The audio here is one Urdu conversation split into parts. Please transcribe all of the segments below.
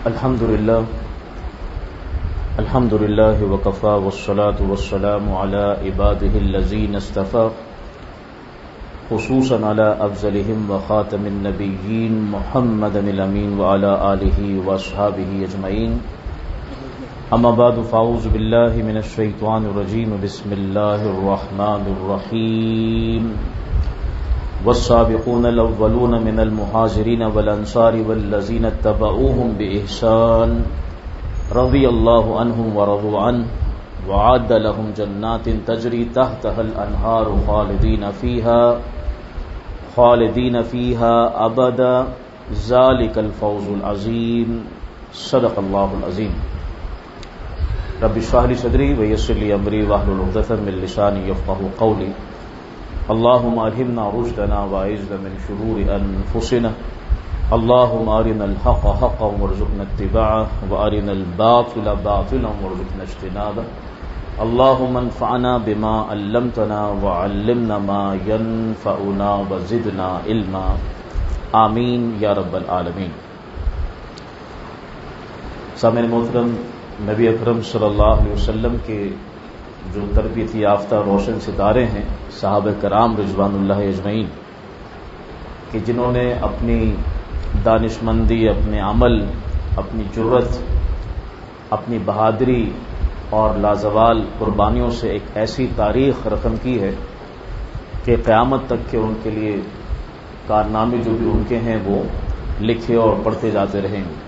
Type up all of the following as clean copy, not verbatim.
الحمد لله وكفى والصلاة والسلام على عباده الذين اصطفى خصوصا على أفضلهم وخاتم النبيين محمد الأمين وعلى آله وأصحابه أجمعين. أما بعد فأعوذ بالله من الشيطان الرجيم. بسم الله الرحمن الرحيم. والسابقون الأولون من المهاجرين والأنصار والذين اتبعوهم بإحسان رضي الله عنهم ورضوا عنه وعد لهم جنات تجري تحتها الأنهار خالدين فيها أبدا ذلك الفوز العظيم. صدق الله العظيم. رب اشرح لي صدري ويسر لي أمري واحلل عقدة من لساني يفقهوا قولي. اللهم ألهمنا رشدنا وأعذنا من شرور أنفسنا. اللهم أرنا الحق حقا وارزقنا اتباعه وأرنا الباطل باطلا وارزقنا اجتنابه. اللهم انفعنا بما علمتنا وعلمنا ما ينفعنا وزدنا علما. آمین یا رب العالمین. سامعین محترم، نبی اکرم صلی اللہ علیہ وسلم کے جو تربیت یافتہ روشن ستارے ہیں صحابہ کرام رضوان اللہ اجمعین، کہ جنہوں نے اپنی دانشمندی، اپنے عمل، اپنی جرت، اپنی بہادری اور لازوال قربانیوں سے ایک ایسی تاریخ رقم کی ہے کہ قیامت تک کے ان کے لیے کارنامے جو بھی ان کے ہیں وہ لکھے اور پڑھتے جاتے رہیں گے.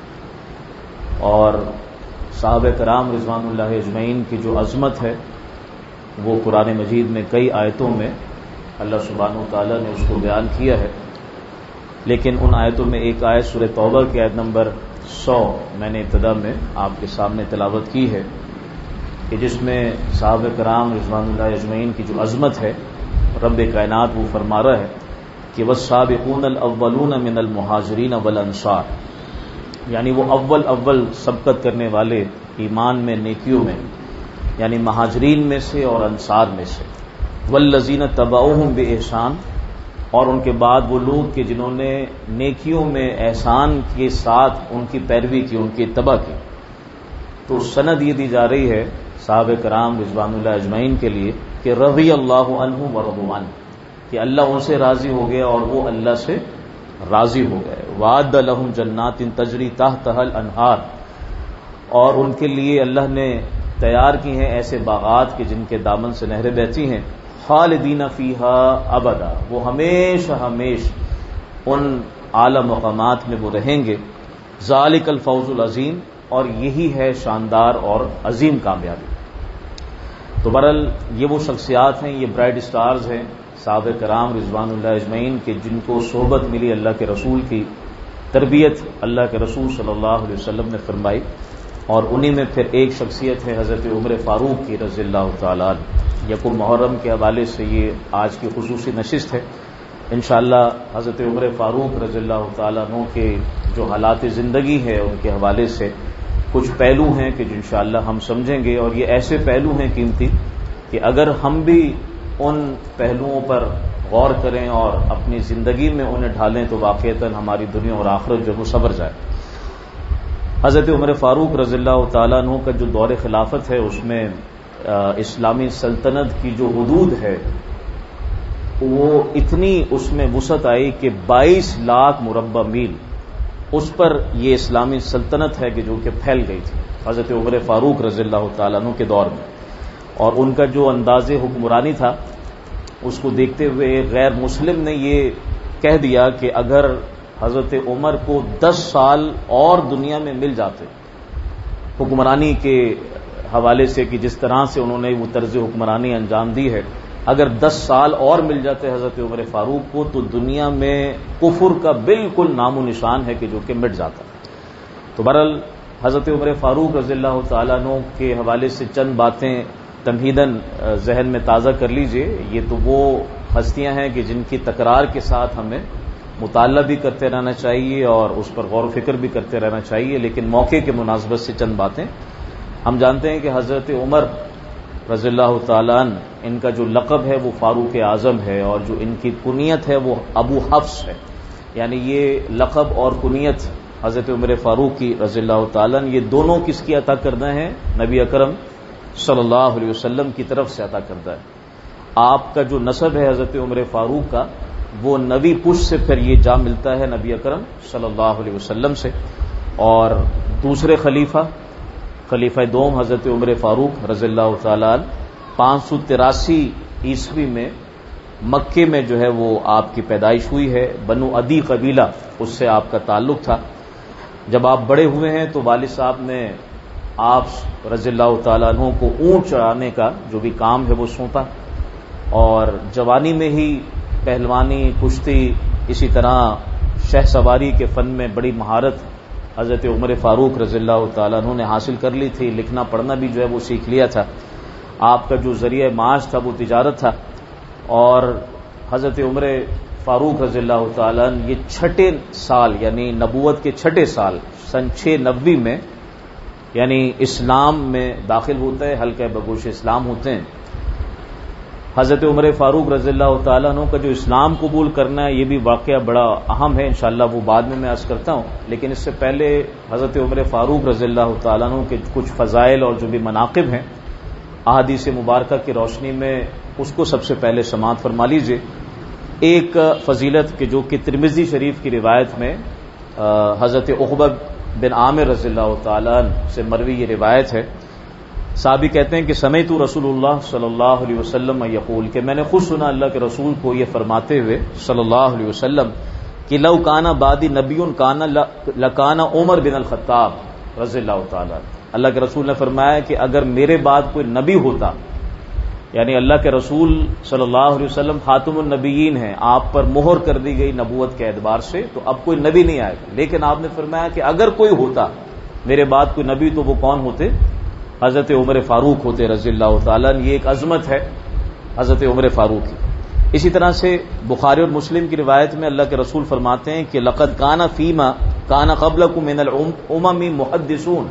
اور صحابہ کرام رضوان اللہ اجمعین کی جو عظمت ہے وہ قرآن مجید میں کئی آیتوں میں اللہ سبحانہ وتعالیٰ نے اس کو بیان کیا ہے. لیکن ان آیتوں میں ایک آیت سورہ توبہ کی آیت نمبر 100 میں نے ابتدا میں آپ کے سامنے تلاوت کی ہے کہ جس میں صحابہ کرام رضوان اللہ اجمعین کی جو عظمت ہے رب کائنات وہ فرما رہا ہے کہ والسابقون الاولون من المہاجرین والانصار، یعنی وہ اول سبقت کرنے والے ایمان میں، نیکیوں میں، یعنی مہاجرین میں سے اور انصار میں سے. والذین تبعوہم بإحسان، اور ان کے بعد وہ لوگ کہ جنہوں نے نیکیوں میں احسان کے ساتھ ان کی پیروی کی، ان کی اتباع کی. تو سند یہ دی جا رہی ہے صحابہ کرام رضوان اللہ اجمعین کے لیے کہ رضی اللہ عنہ ورضوا عنہ، کہ اللہ ان سے راضی ہو گیا اور وہ اللہ سے راضی ہو گئے. وعد لہم جنات تجری تحتها الانہار، اور ان کے لیے اللہ نے تیار کی ہیں ایسے باغات کہ جن کے دامن سے نہریں بہتی ہیں. خالدین فیہا ابدا، وہ ہمیشہ ان اعلی مقامات میں وہ رہیں گے. ذالک الفوز العظیم، اور یہی ہے شاندار اور عظیم کامیابی. تو بہرحال یہ وہ شخصیات ہیں، یہ برائٹ سٹارز ہیں صحابہ کرام رضوان اللہ اجمعین کے جن کو صحبت ملی اللہ کے رسول کی، تربیت اللہ کے رسول صلی اللہ علیہ وسلم نے فرمائی. اور انہی میں پھر ایک شخصیت ہے حضرت عمر فاروق کی رضی اللہ تعالیٰ عنہ. یکم محرم کے حوالے سے یہ آج کی خصوصی نشست ہے. انشاءاللہ حضرت عمر فاروق رضی اللہ تعالیٰ عنہ کے جو حالات زندگی ہے ان کے حوالے سے کچھ پہلو ہیں کہ جو انشاءاللہ ہم سمجھیں گے. اور یہ ایسے پہلو ہیں قیمتی کہ اگر ہم بھی ان پہلوؤں پر غور کریں اور اپنی زندگی میں انہیں ڈھالیں تو واقعتاً ہماری دنیا اور آخرت جو وہ سنور جائے. حضرت عمر فاروق رضی اللہ تعالیٰ عنہ کا جو دور خلافت ہے اس میں اسلامی سلطنت کی جو حدود ہے وہ اتنی اس میں وسعت آئی کہ 22 لاکھ مربع میل اس پر یہ اسلامی سلطنت ہے کہ جو کہ پھیل گئی تھی حضرت عمر فاروق رضی اللہ تعالیٰ عنہ کے دور میں. اور ان کا جو انداز حکمرانی تھا اس کو دیکھتے ہوئے غیر مسلم نے یہ کہہ دیا کہ اگر حضرت عمر کو 10 سال اور دنیا میں مل جاتے حکمرانی کے حوالے سے کہ جس طرح سے انہوں نے وہ طرز حکمرانی انجام دی ہے، اگر 10 سال اور مل جاتے حضرت عمر فاروق کو تو دنیا میں کفر کا بالکل نام و نشان ہے کہ جو کہ مٹ جاتا. تو بہرحال حضرت عمر فاروق رضی اللہ تعالیٰ عنہ کے حوالے سے چند باتیں تمہیداً ذہن میں تازہ کر لیجئے. یہ تو وہ ہستیاں ہیں کہ جن کی تکرار کے ساتھ ہمیں مطالعہ بھی کرتے رہنا چاہیے اور اس پر غور و فکر بھی کرتے رہنا چاہیے. لیکن موقع کے مناسبت سے چند باتیں. ہم جانتے ہیں کہ حضرت عمر رضی اللہ تعالیٰ عنہ ان کا جو لقب ہے وہ فاروق اعظم ہے، اور جو ان کی کنیت ہے وہ ابو حفص ہے. یعنی یہ لقب اور کنیت حضرت عمر فاروق کی رضی اللہ تعالیٰ عنہ، یہ دونوں کس کی عطا کردہ ہیں؟ نبی اکرم صلی اللہ علیہ وسلم کی طرف سے عطا کردہ ہے۔ آپ کا جو نسب ہے حضرت عمر فاروق کا، وہ نبی پشت سے پھر یہ جا ملتا ہے نبی اکرم صلی اللہ علیہ وسلم سے۔ اور دوسرے خلیفہ دوم حضرت عمر فاروق رضی اللہ تعالیٰ عنہ 583 عیسوی میں مکے میں جو ہے وہ آپ کی پیدائش ہوئی ہے۔ بنو عدی قبیلہ اس سے آپ کا تعلق تھا۔ جب آپ بڑے ہوئے ہیں تو والد صاحب نے آپ رضی اللہ تعالیٰ عنہ کو اونٹ چڑھانے کا جو بھی کام ہے وہ سونپا، اور جوانی میں ہی پہلوانی، کشتی، اسی طرح شہ سواری کے فن میں بڑی مہارت حضرت عمر فاروق رضی اللہ تعالیٰ عنہ نے حاصل کر لی تھی۔ لکھنا پڑھنا بھی جو ہے وہ سیکھ لیا تھا۔ آپ کا جو ذریعہ معاش تھا وہ تجارت تھا، اور حضرت عمر فاروق رضی اللہ تعالیٰ عنہ یہ چھٹے سال یعنی نبوت کے چھٹے سال سن 690 میں یعنی اسلام میں داخل ہوتا ہے، حلقہ بگوش اسلام ہوتے ہیں۔ حضرت عمر فاروق رضی اللہ تعالیٰ عنہ کا جو اسلام قبول کرنا ہے یہ بھی واقعہ بڑا اہم ہے، انشاءاللہ وہ بعد میں عرض کرتا ہوں، لیکن اس سے پہلے حضرت عمر فاروق رضی اللہ تعالیٰ عنہ کے کچھ فضائل اور جو بھی مناقب ہیں احادیث مبارکہ کی روشنی میں اس کو سب سے پہلے سماعت فرما لیجیے۔ ایک فضیلت کہ جو کہ ترمذی شریف کی روایت میں حضرت عقبہ بن عامر رضی اللہ تعالیٰ عنہ سے مروی یہ روایت ہے۔ صحابی کہتے ہیں کہ سمعت رسول اللہ صلی اللہ علیہ وسلم یقول، کہ میں نے خود سنا اللہ کے رسول کو یہ فرماتے ہوئے صلی اللہ علیہ وسلم کہ لو کان بعدی نبی کان لکان عمر بن الخطاب رضی اللہ تعالیٰ عنہ۔ اللہ کے رسول نے فرمایا کہ اگر میرے بعد کوئی نبی ہوتا، یعنی اللہ کے رسول صلی اللہ علیہ وسلم خاتم النبیین ہیں، آپ پر مہر کر دی گئی نبوت کے اعتبار سے، تو اب کوئی نبی نہیں آئے گا، لیکن آپ نے فرمایا کہ اگر کوئی ہوتا میرے بعد کوئی نبی تو وہ کون ہوتے؟ حضرت عمر فاروق ہوتے رضی اللہ تعالیٰ عنہ۔ یہ ایک عظمت ہے حضرت عمر فاروق کی۔ اسی طرح سے بخاری اور مسلم کی روایت میں اللہ کے رسول فرماتے ہیں کہ لقد کان فیما کان قبلکم من الامم محدثون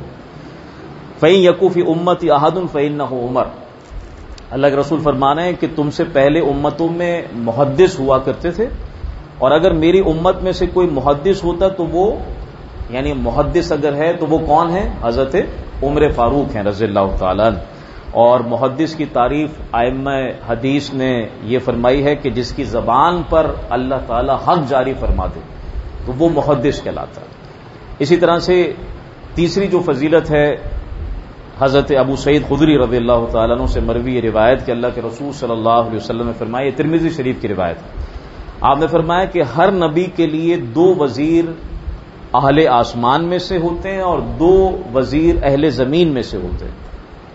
فإن یکو فی امتی احد فإنہ عمر۔ اللہ کے رسول فرمانا ہے کہ تم سے پہلے امتوں میں محدث ہوا کرتے تھے، اور اگر میری امت میں سے کوئی محدث ہوتا تو وہ یعنی محدث اگر ہے تو وہ کون ہے؟ حضرت عمر فاروق ہیں رضی اللہ تعالیٰ عنہ۔ اور محدث کی تعریف ائمہ حدیث نے یہ فرمائی ہے کہ جس کی زبان پر اللہ تعالیٰ حق جاری فرما دے تو وہ محدث کہلاتا ہے۔ اسی طرح سے تیسری جو فضیلت ہے حضرت ابو سعید خدری رضی اللہ تعالیٰ عنہ سے مروی یہ روایت کہ اللہ کے رسول صلی اللہ علیہ وسلم نے فرمایا، یہ ترمذی شریف کی روایت ہے، آپ نے فرمایا کہ ہر نبی کے لیے 2 وزیر اہل آسمان میں سے ہوتے ہیں اور 2 وزیر اہل زمین میں سے ہوتے ہیں،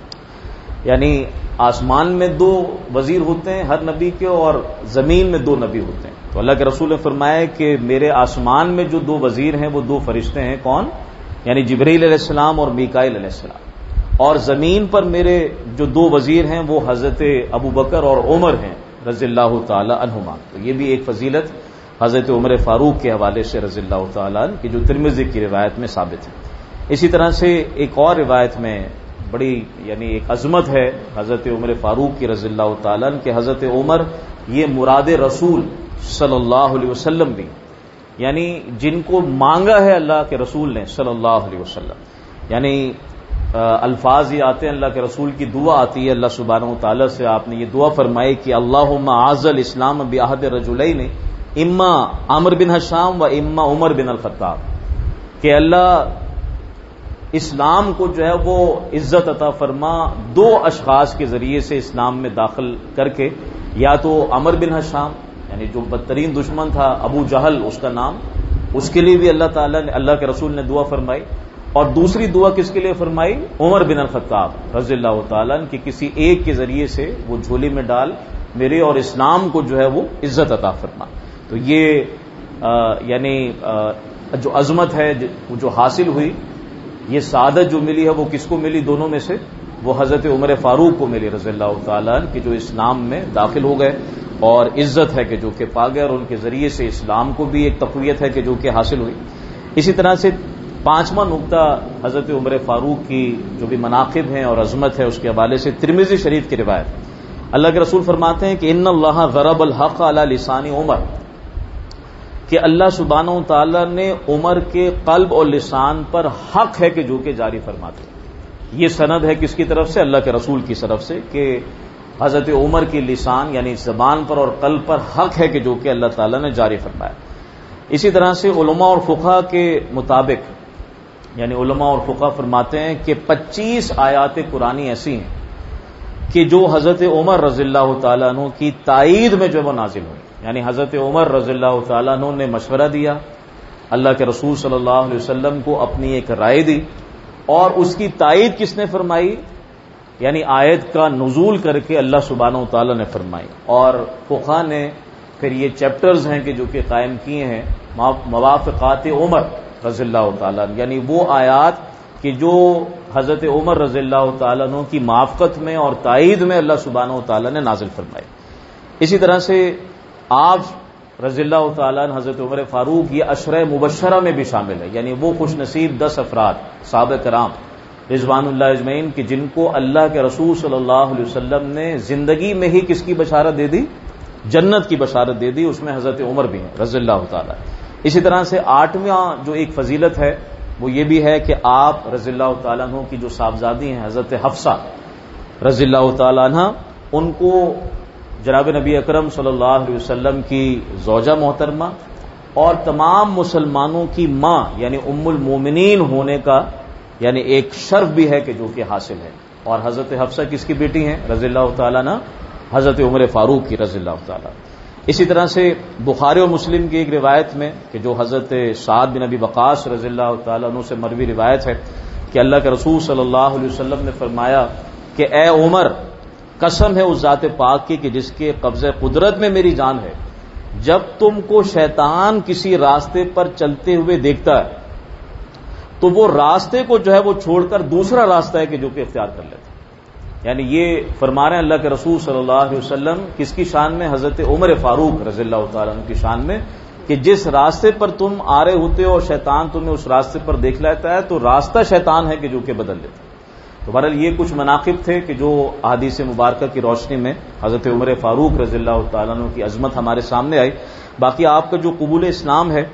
یعنی آسمان میں 2 وزیر ہوتے ہیں ہر نبی کے، اور زمین میں 2 نبی ہوتے ہیں۔ تو اللہ کے رسول نے فرمایا کہ میرے آسمان میں جو 2 وزیر ہیں وہ 2 فرشتے ہیں، کون؟ یعنی جبرائیل علیہ السلام اور میکائیل علیہ السلام، اور زمین پر میرے جو 2 وزیر ہیں وہ حضرت ابو بکر اور عمر ہیں رضی اللہ تعالی عنہما۔ تو یہ بھی ایک فضیلت حضرت عمر فاروق کے حوالے سے رضی اللہ تعالیٰ عنہ کی جو ترمذی کی روایت میں ثابت ہے۔ اسی طرح سے ایک اور روایت میں بڑی یعنی ایک عظمت ہے حضرت عمر فاروق کی رضی اللہ تعالیٰ عنہ کہ حضرت عمر یہ مراد رسول صلی اللہ علیہ وسلم بھی، یعنی جن کو مانگا ہے اللہ کے رسول نے صلی اللہ علیہ وسلم، یعنی الفاظ یہ آتے ہیں، اللہ کے رسول کی دعا آتی ہے اللہ سبحانہ وتعالی سے، آپ نے یہ دعا فرمائی کہ اللہم اعز الاسلام بعہد رجلین اما عمرو بن ہشام و اما عمر بن الخطاب، کہ اللہ اسلام کو جو ہے وہ عزت عطا فرما 2 اشخاص کے ذریعے سے اسلام میں داخل کر کے، یا تو عمر بن ہشام یعنی جو بدترین دشمن تھا ابو جہل اس کا نام، اس کے لیے بھی اللہ تعالیٰ نے اللہ کے رسول نے دعا فرمائی، اور دوسری دعا کس کے لیے فرمائی؟ عمر بن الخطاب رضی اللہ تعالیٰ عنہ کہ کسی ایک کے ذریعے سے وہ جھولی میں ڈال میرے اور اسلام کو جو ہے وہ عزت عطا فرما۔ تو یہ یعنی جو عظمت ہے جو حاصل ہوئی، یہ سعادت جو ملی ہے وہ کس کو ملی؟ دونوں میں سے وہ حضرت عمر فاروق کو ملی رضی اللہ تعالیٰ عنہ کہ جو اسلام میں داخل ہو گئے، اور عزت ہے کہ جو کہ پا گئے، اور ان کے ذریعے سے اسلام کو بھی ایک تقویت ہے کہ جو کہ حاصل ہوئی۔ اسی طرح سے 5واں نقطہ حضرت عمر فاروق کی جو بھی مناقب ہیں اور عظمت ہے اس کے حوالے سے ترمذی شریف کی روایت، اللہ کے رسول فرماتے ہیں کہ ان اللہ ضرب الحق علی لسان عمر، کہ اللہ سبحانہ و تعالیٰ نے عمر کے قلب اور لسان پر حق ہے کہ جو کہ جاری فرماتے ہیں. یہ سند ہے کس کی طرف سے؟ اللہ کے رسول کی طرف سے کہ حضرت عمر کی لسان یعنی زبان پر اور قلب پر حق ہے کہ جو کہ اللہ تعالیٰ نے جاری فرمایا. اسی طرح سے علماء اور فقہا کے مطابق یعنی علماء اور فقہا فرماتے ہیں کہ 25 آیات قرآنی ایسی ہیں کہ جو حضرت عمر رضی اللہ تعالیٰ عنہ کی تائید میں جو وہ نازل ہوئی. یعنی حضرت عمر رضی اللہ تعالیٰ عنہ نے مشورہ دیا، اللہ کے رسول صلی اللہ علیہ وسلم کو اپنی ایک رائے دی، اور اس کی تائید کس نے فرمائی؟ یعنی آیت کا نزول کر کے اللہ سبحانہ و تعالیٰ نے فرمائی. اور فقہا نے پھر یہ چیپٹرز ہیں کہ جو کہ قائم کیے ہیں موافقات عمر رضی اللہ تعالیٰ عنہ، یعنی وہ آیات کہ جو حضرت عمر رضی اللہ تعالیٰ عنہ کی موافقت میں اور تائید میں اللہ سبحانہ و تعالیٰ نے نازل فرمائی. اسی طرح سے آپ رضی اللہ تعالیٰ عنہ حضرت عمر فاروق یہ عشرہ مبشرہ میں بھی شامل ہے، یعنی وہ خوش نصیب 10 افراد صحابہ کرام رضوان اللہ اجمعین کہ جن کو اللہ کے رسول صلی اللہ علیہ وسلم نے زندگی میں ہی کس کی بشارت دے دی؟ جنت کی بشارت دے دی. اس میں حضرت عمر بھی ہیں رضی اللہ تعالیٰ. اسی طرح سے 8واں جو ایک فضیلت ہے وہ یہ بھی ہے کہ آپ رضی اللہ تعالیٰ عنہ کی جو صاحبزادی ہیں حضرت حفصہ رضی اللہ تعالیٰ عنہ، ان کو جناب نبی اکرم صلی اللہ علیہ وسلم کی زوجہ محترمہ اور تمام مسلمانوں کی ماں یعنی ام المومنین ہونے کا یعنی ایک شرف بھی ہے کہ جو کہ حاصل ہے. اور حضرت حفصہ کس کی بیٹی ہیں رضی اللہ تعالیٰ عنہ؟ حضرت عمر فاروق کی رضی اللہ تعالیٰ. اسی طرح سے بخاری اور مسلم کی ایک روایت میں کہ جو حضرت سعد بن ابی وقاص رضی اللہ تعالیٰ عنہ سے مروی روایت ہے کہ اللہ کے رسول صلی اللہ علیہ وسلم نے فرمایا کہ اے عمر، قسم ہے اس ذات پاک کی کہ جس کے قبضہ قدرت میں میری جان ہے، جب تم کو شیطان کسی راستے پر چلتے ہوئے دیکھتا ہے تو وہ راستے کو جو ہے وہ چھوڑ کر دوسرا راستہ ہے کہ جو کہ اختیار کر لیتا. یعنی یہ فرما رہے ہیں اللہ کے رسول صلی اللہ علیہ وسلم کس کی شان میں؟ حضرت عمر فاروق رضی اللہ تعالیٰ عنہ کی شان میں کہ جس راستے پر تم آ رہے ہوتے ہو اور شیطان تمہیں اس راستے پر دیکھ لیتا ہے تو راستہ شیطان ہے کہ جو کہ بدل لیتا ہے. تو بہرحال یہ کچھ مناقب تھے کہ جو احادیث مبارکہ کی روشنی میں حضرت عمر فاروق رضی اللہ تعالیٰ عنہ کی عظمت ہمارے سامنے آئی. باقی آپ کا جو قبول اسلام ہے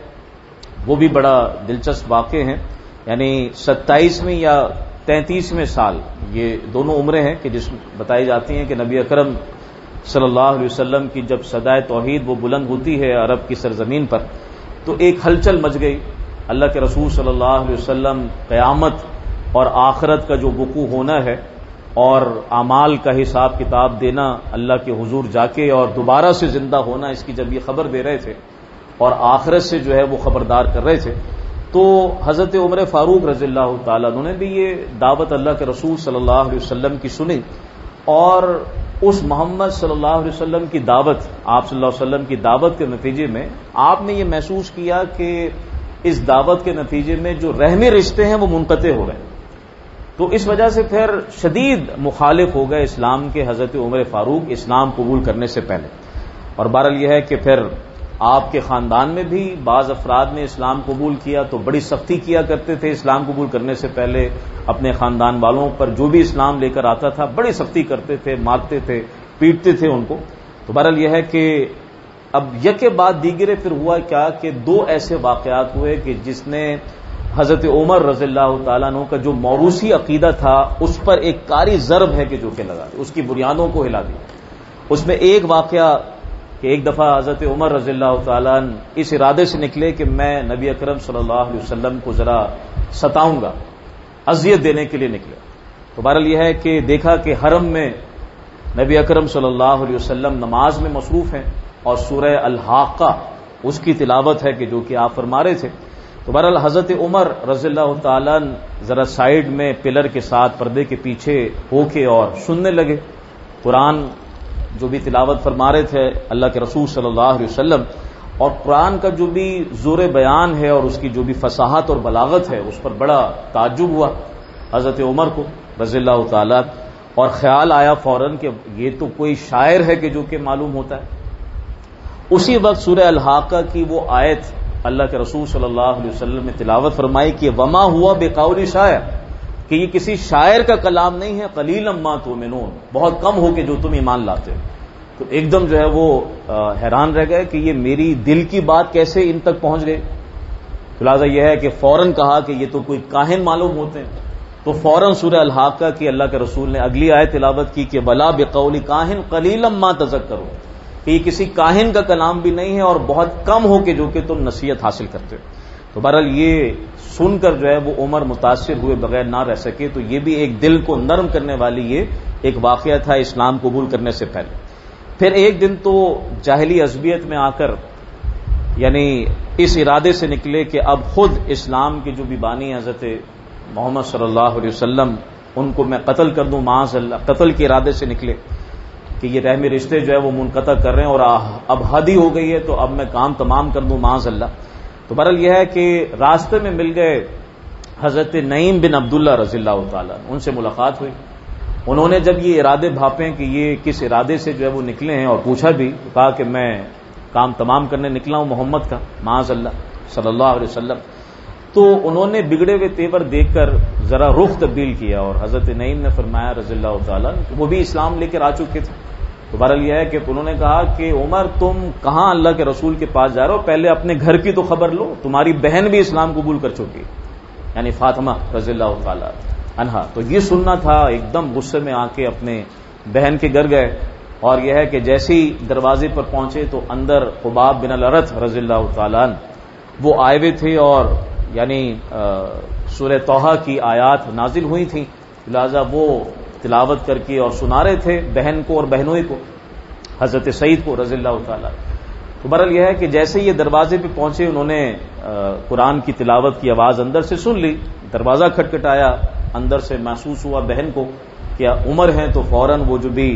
وہ بھی بڑا دلچسپ واقع ہے. یعنی 27ویں یا 33ویں سال یہ دونوں عمریں ہیں کہ جس بتائی جاتی ہیں کہ نبی اکرم صلی اللہ علیہ وسلم کی جب صدائے توحید وہ بلند ہوتی ہے عرب کی سرزمین پر تو ایک ہلچل مچ گئی. اللہ کے رسول صلی اللہ علیہ وسلم قیامت اور آخرت کا جو وقوع ہونا ہے اور اعمال کا حساب کتاب دینا، اللہ کے حضور جا کے اور دوبارہ سے زندہ ہونا، اس کی جب یہ خبر دے رہے تھے اور آخرت سے جو ہے وہ خبردار کر رہے تھے تو حضرت عمر فاروق رضی اللہ تعالیٰ عنہ نے بھی یہ دعوت اللہ کے رسول صلی اللہ علیہ وسلم کی سنی اور اس محمد صلی اللہ علیہ وسلم کی دعوت، آپ صلی اللہ علیہ وسلم کی دعوت کے نتیجے میں آپ نے یہ محسوس کیا کہ اس دعوت کے نتیجے میں جو رحمی رشتے ہیں وہ منقطع ہو گئے. تو اس وجہ سے پھر شدید مخالف ہو گئے اسلام کے حضرت عمر فاروق اسلام قبول کرنے سے پہلے. اور بہرحال یہ ہے کہ پھر آپ کے خاندان میں بھی بعض افراد نے اسلام قبول کیا تو بڑی سختی کیا کرتے تھے اسلام قبول کرنے سے پہلے اپنے خاندان والوں پر، جو بھی اسلام لے کر آتا تھا بڑی سختی کرتے تھے، مارتے تھے، پیٹتے تھے ان کو. تو بہرحال یہ ہے کہ اب یکے بعد دیگرے پھر ہوا کیا کہ 2 ایسے واقعات ہوئے کہ جس نے حضرت عمر رضی اللہ تعالیٰ عنہ کا جو موروثی عقیدہ تھا اس پر ایک کاری ضرب ہے کہ جو کہ لگا، اس کی بنیادوں کو ہلا دیا. اس میں ایک واقعہ کہ ایک دفعہ حضرت عمر رضی اللہ تعالیٰ عنہ اس ارادے سے نکلے کہ میں نبی اکرم صلی اللہ علیہ وسلم کو ذرا ستاؤں گا، اذیت دینے کے لیے نکلے. تو بہرحال یہ ہے کہ دیکھا کہ حرم میں نبی اکرم صلی اللہ علیہ وسلم نماز میں مصروف ہیں اور سورہ الحاقہ اس کی تلاوت ہے کہ جو کہ آپ فرما رہے تھے. تو بہرحال حضرت عمر رضی اللہ تعالیٰ عنہ ذرا سائیڈ میں پلر کے ساتھ پردے کے پیچھے ہو کے اور سننے لگے قرآن جو بھی تلاوت فرما رہے تھے اللہ کے رسول صلی اللہ علیہ وسلم، اور قرآن کا جو بھی زور بیان ہے اور اس کی جو بھی فصاحت اور بلاغت ہے اس پر بڑا تعجب ہوا حضرت عمر کو رضی اللہ تعالیٰ، اور خیال آیا فوراً کہ یہ تو کوئی شاعر ہے کہ جو کہ معلوم ہوتا ہے. اسی وقت سورہ الحاقہ کی وہ آیت اللہ کے رسول صلی اللہ علیہ وسلم نے تلاوت فرمائی کہ وما ہوا بقول شاعر، کہ یہ کسی شاعر کا کلام نہیں ہے، قلیلا ما تؤمنون، بہت کم ہو کہ جو تم ایمان لاتے ہو. تو ایک دم جو ہے وہ حیران رہ گئے کہ یہ میری دل کی بات کیسے ان تک پہنچ گئی. خلاصہ یہ ہے کہ فوراً کہا کہ یہ تو کوئی کاہن معلوم ہوتے ہیں. تو فوراً سورہ الحاقہ کی اللہ کے رسول نے اگلی آیت تلاوت کی کہ بلا بقول کاہن قلیلا ما تذکرون، کہ یہ کسی کاہن کا کلام بھی نہیں ہے اور بہت کم ہو کہ جو کہ تم نصیحت حاصل کرتے ہو. تو بہرحال یہ سن کر جو ہے وہ عمر متاثر ہوئے بغیر نہ رہ سکے. تو یہ بھی ایک دل کو نرم کرنے والی یہ ایک واقعہ تھا اسلام قبول کرنے سے پہلے. پھر ایک دن تو جاہلی عصبیت میں آ کر یعنی اس ارادے سے نکلے کہ اب خود اسلام کے جو بھی بانی حضرت محمد صلی اللہ علیہ وسلم ان کو میں قتل کر دوں. معاذ اللہ قتل کے ارادے سے نکلے کہ یہ رحمی رشتے جو ہے وہ منقطع کر رہے ہیں اور اب حد ہی ہو گئی ہے تو اب میں کام تمام کر دوں معاذ اللہ. تو بہرحال یہ ہے کہ راستے میں مل گئے حضرت نعیم بن عبداللہ رضی اللہ تعالیٰ، ان سے ملاقات ہوئی. انہوں نے جب یہ ارادے بھاپے کہ یہ کس ارادے سے جو ہے وہ نکلے ہیں اور پوچھا بھی، کہا کہ میں کام تمام کرنے نکلا ہوں محمد کا معاذ اللہ صلی اللہ علیہ وسلم. تو انہوں نے بگڑے ہوئے تیور دیکھ کر ذرا رخ تبدیل کیا اور حضرت نعیم نے فرمایا رضی اللہ تعالیٰ وہ بھی اسلام لے کر آ چکے تھے. تو بہرحال یہ ہے کہ انہوں نے کہا کہ عمر تم کہاں اللہ کے رسول کے پاس جا رہے ہو، پہلے اپنے گھر کی تو خبر لو، تمہاری بہن بھی اسلام قبول کر چکی یعنی فاطمہ رضی اللہ تعالیٰ عنہا. تو یہ سننا تھا، ایک دم غصے میں آ کے اپنے بہن کے گھر گئے. اور یہ ہے کہ جیسے ہی دروازے پر پہنچے تو اندر خباب بن الارت رضی اللہ تعالیٰ وہ آئے ہوئے تھے اور یعنی سورہ طٰہٰ کی آیات نازل ہوئی تھیں، لہذا وہ تلاوت کر کے اور سنا رہے تھے بہن کو اور بہنوئی کو، حضرت سعید کو رضی اللہ تعالیٰ. تو بہرحال یہ ہے کہ جیسے یہ دروازے پہ پہنچے انہوں نے قرآن کی تلاوت کی آواز اندر سے سن لی. دروازہ کھٹکھٹایا، اندر سے محسوس ہوا بہن کو کہ عمر ہیں. تو فوراً وہ جو بھی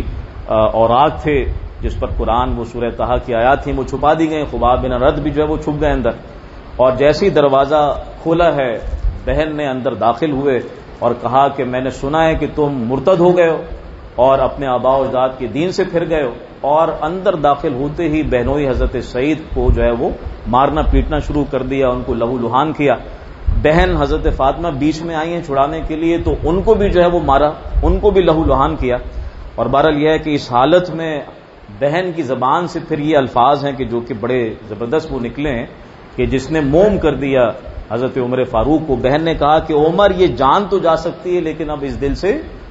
اوراق تھے جس پر قرآن وہ سورہ طٰہٰ کی آیات تھیں وہ چھپا دی گئیں. خباب بن الارت بھی جو ہے وہ چھپ گئے اندر. اور جیسے ہی دروازہ کھولا ہے بہن نے اندر داخل ہوئے اور کہا کہ میں نے سنا ہے کہ تم مرتد ہو گئے ہو اور اپنے آباء و اجداد کے دین سے پھر گئے ہو. اور اندر داخل ہوتے ہی بہنوئی حضرت سعید کو جو ہے وہ مارنا پیٹنا شروع کر دیا، ان کو لہو لہان کیا. بہن حضرت فاطمہ بیچ میں آئی ہیں چھڑانے کے لیے تو ان کو بھی جو ہے وہ مارا، ان کو بھی لہو لہان کیا. اور بہرحال یہ ہے کہ اس حالت میں بہن کی زبان سے پھر یہ الفاظ ہیں کہ جو کہ بڑے زبردست وہ نکلے ہیں کہ جس نے موم کر دیا حضرت عمر فاروق کو. بہن نے کہا کہ عمر یہ جان تو جا سکتی ہے لیکن اب اس دل سے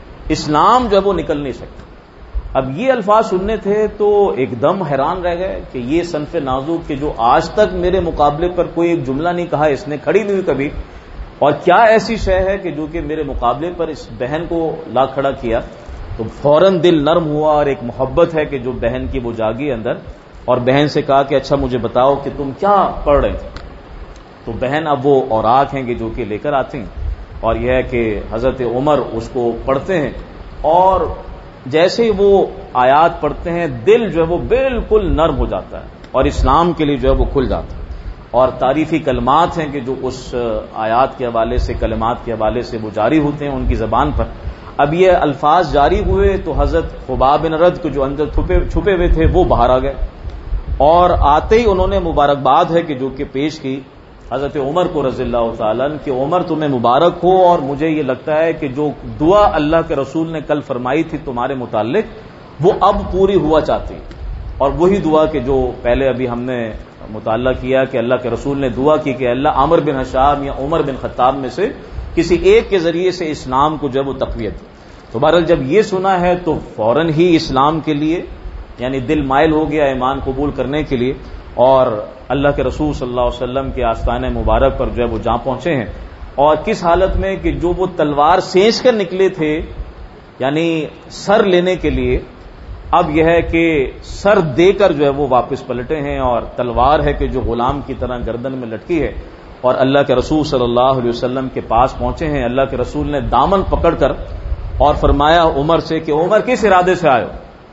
اسلام جو ہے وہ نکل نہیں سکتا. اب یہ الفاظ سننے تھے تو ایک دم حیران رہ گئے کہ یہ صنف نازک کہ جو آج تک میرے مقابلے پر کوئی ایک جملہ نہیں کہا، اس نے کھڑی نہیں ہوئی کبھی، اور کیا ایسی شے ہے کہ جو کہ میرے مقابلے پر اس بہن کو لا کھڑا کیا. تو فوراً دل نرم ہوا اور ایک محبت ہے کہ جو بہن کی وہ جاگی اندر. اور بہن سے کہا کہ اچھا مجھے بتاؤ کہ تم کیا پڑھ رہے تھے. تو بہن اب وہ اوراق ہیں کہ جو کہ لے کر آتے ہیں اور یہ ہے کہ حضرت عمر اس کو پڑھتے ہیں اور جیسے ہی وہ آیات پڑھتے ہیں دل جو ہے وہ بالکل نرم ہو جاتا ہے اور اسلام کے لیے جو ہے وہ کھل جاتا ہے. اور تعریفی کلمات ہیں کہ جو اس آیات کے حوالے سے کلمات کے حوالے سے وہ جاری ہوتے ہیں ان کی زبان پر. اب یہ الفاظ جاری ہوئے تو حضرت خباب بن الارت کو جو اندر چھپے ہوئے تھے وہ باہر آ گئے اور آتے ہی انہوں نے مبارکباد ہے کہ جو کہ پیش کی حضرت عمر کو رضی اللہ تعالیٰ کہ عمر تمہیں مبارک ہو اور مجھے یہ لگتا ہے کہ جو دعا اللہ کے رسول نے کل فرمائی تھی تمہارے متعلق وہ اب پوری ہوا چاہتی. اور وہی دعا کہ جو پہلے ابھی ہم نے مطالعہ کیا کہ اللہ کے رسول نے دعا کی کہ اللہ عامر بن ہشام یا عمر بن خطاب میں سے کسی ایک کے ذریعے سے اسلام کو جو ہے وہ تقویت. تو بہرحال جب یہ سنا ہے تو فوراً ہی اسلام کے لیے یعنی دل مائل ہو گیا ایمان قبول کرنے کے لیے اور اللہ کے رسول صلی اللہ علیہ وسلم کے آستانہ مبارک پر جو ہے وہ جا پہنچے ہیں. اور کس حالت میں کہ جو وہ تلوار سینچ کر نکلے تھے یعنی سر لینے کے لیے، اب یہ ہے کہ سر دے کر جو ہے وہ واپس پلٹے ہیں اور تلوار ہے کہ جو غلام کی طرح گردن میں لٹکی ہے اور اللہ کے رسول صلی اللہ علیہ وسلم کے پاس پہنچے ہیں. اللہ کے رسول نے دامن پکڑ کر اور فرمایا عمر سے کہ عمر کس ارادے سے آئے ہو.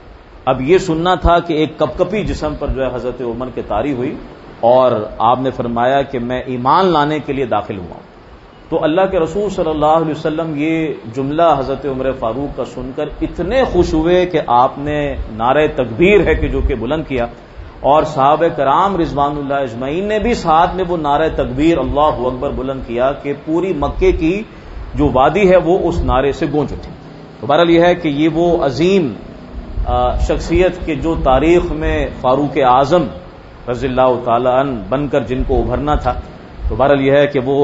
اب یہ سننا تھا کہ ایک کپکپی جسم پر جو ہے حضرت عمر کی طاری ہوئی اور آپ نے فرمایا کہ میں ایمان لانے کے لیے داخل ہوا ہوں. تو اللہ کے رسول صلی اللہ علیہ وسلم یہ جملہ حضرت عمر فاروق کا سن کر اتنے خوش ہوئے کہ آپ نے نعرہ تکبیر ہے کہ جو کہ بلند کیا اور صحابہ کرام رضوان اللہ اجمعین نے بھی ساتھ میں وہ نعرہ تکبیر اللہ اکبر بلند کیا کہ پوری مکے کی جو وادی ہے وہ اس نعرے سے گونج اٹھی. تو بہرحال یہ ہے کہ یہ وہ عظیم شخصیت کے جو تاریخ میں فاروق اعظم رضی اللہ تعالی عنہ بن کر جن کو ابھرنا تھا، تو بہرحال یہ ہے کہ وہ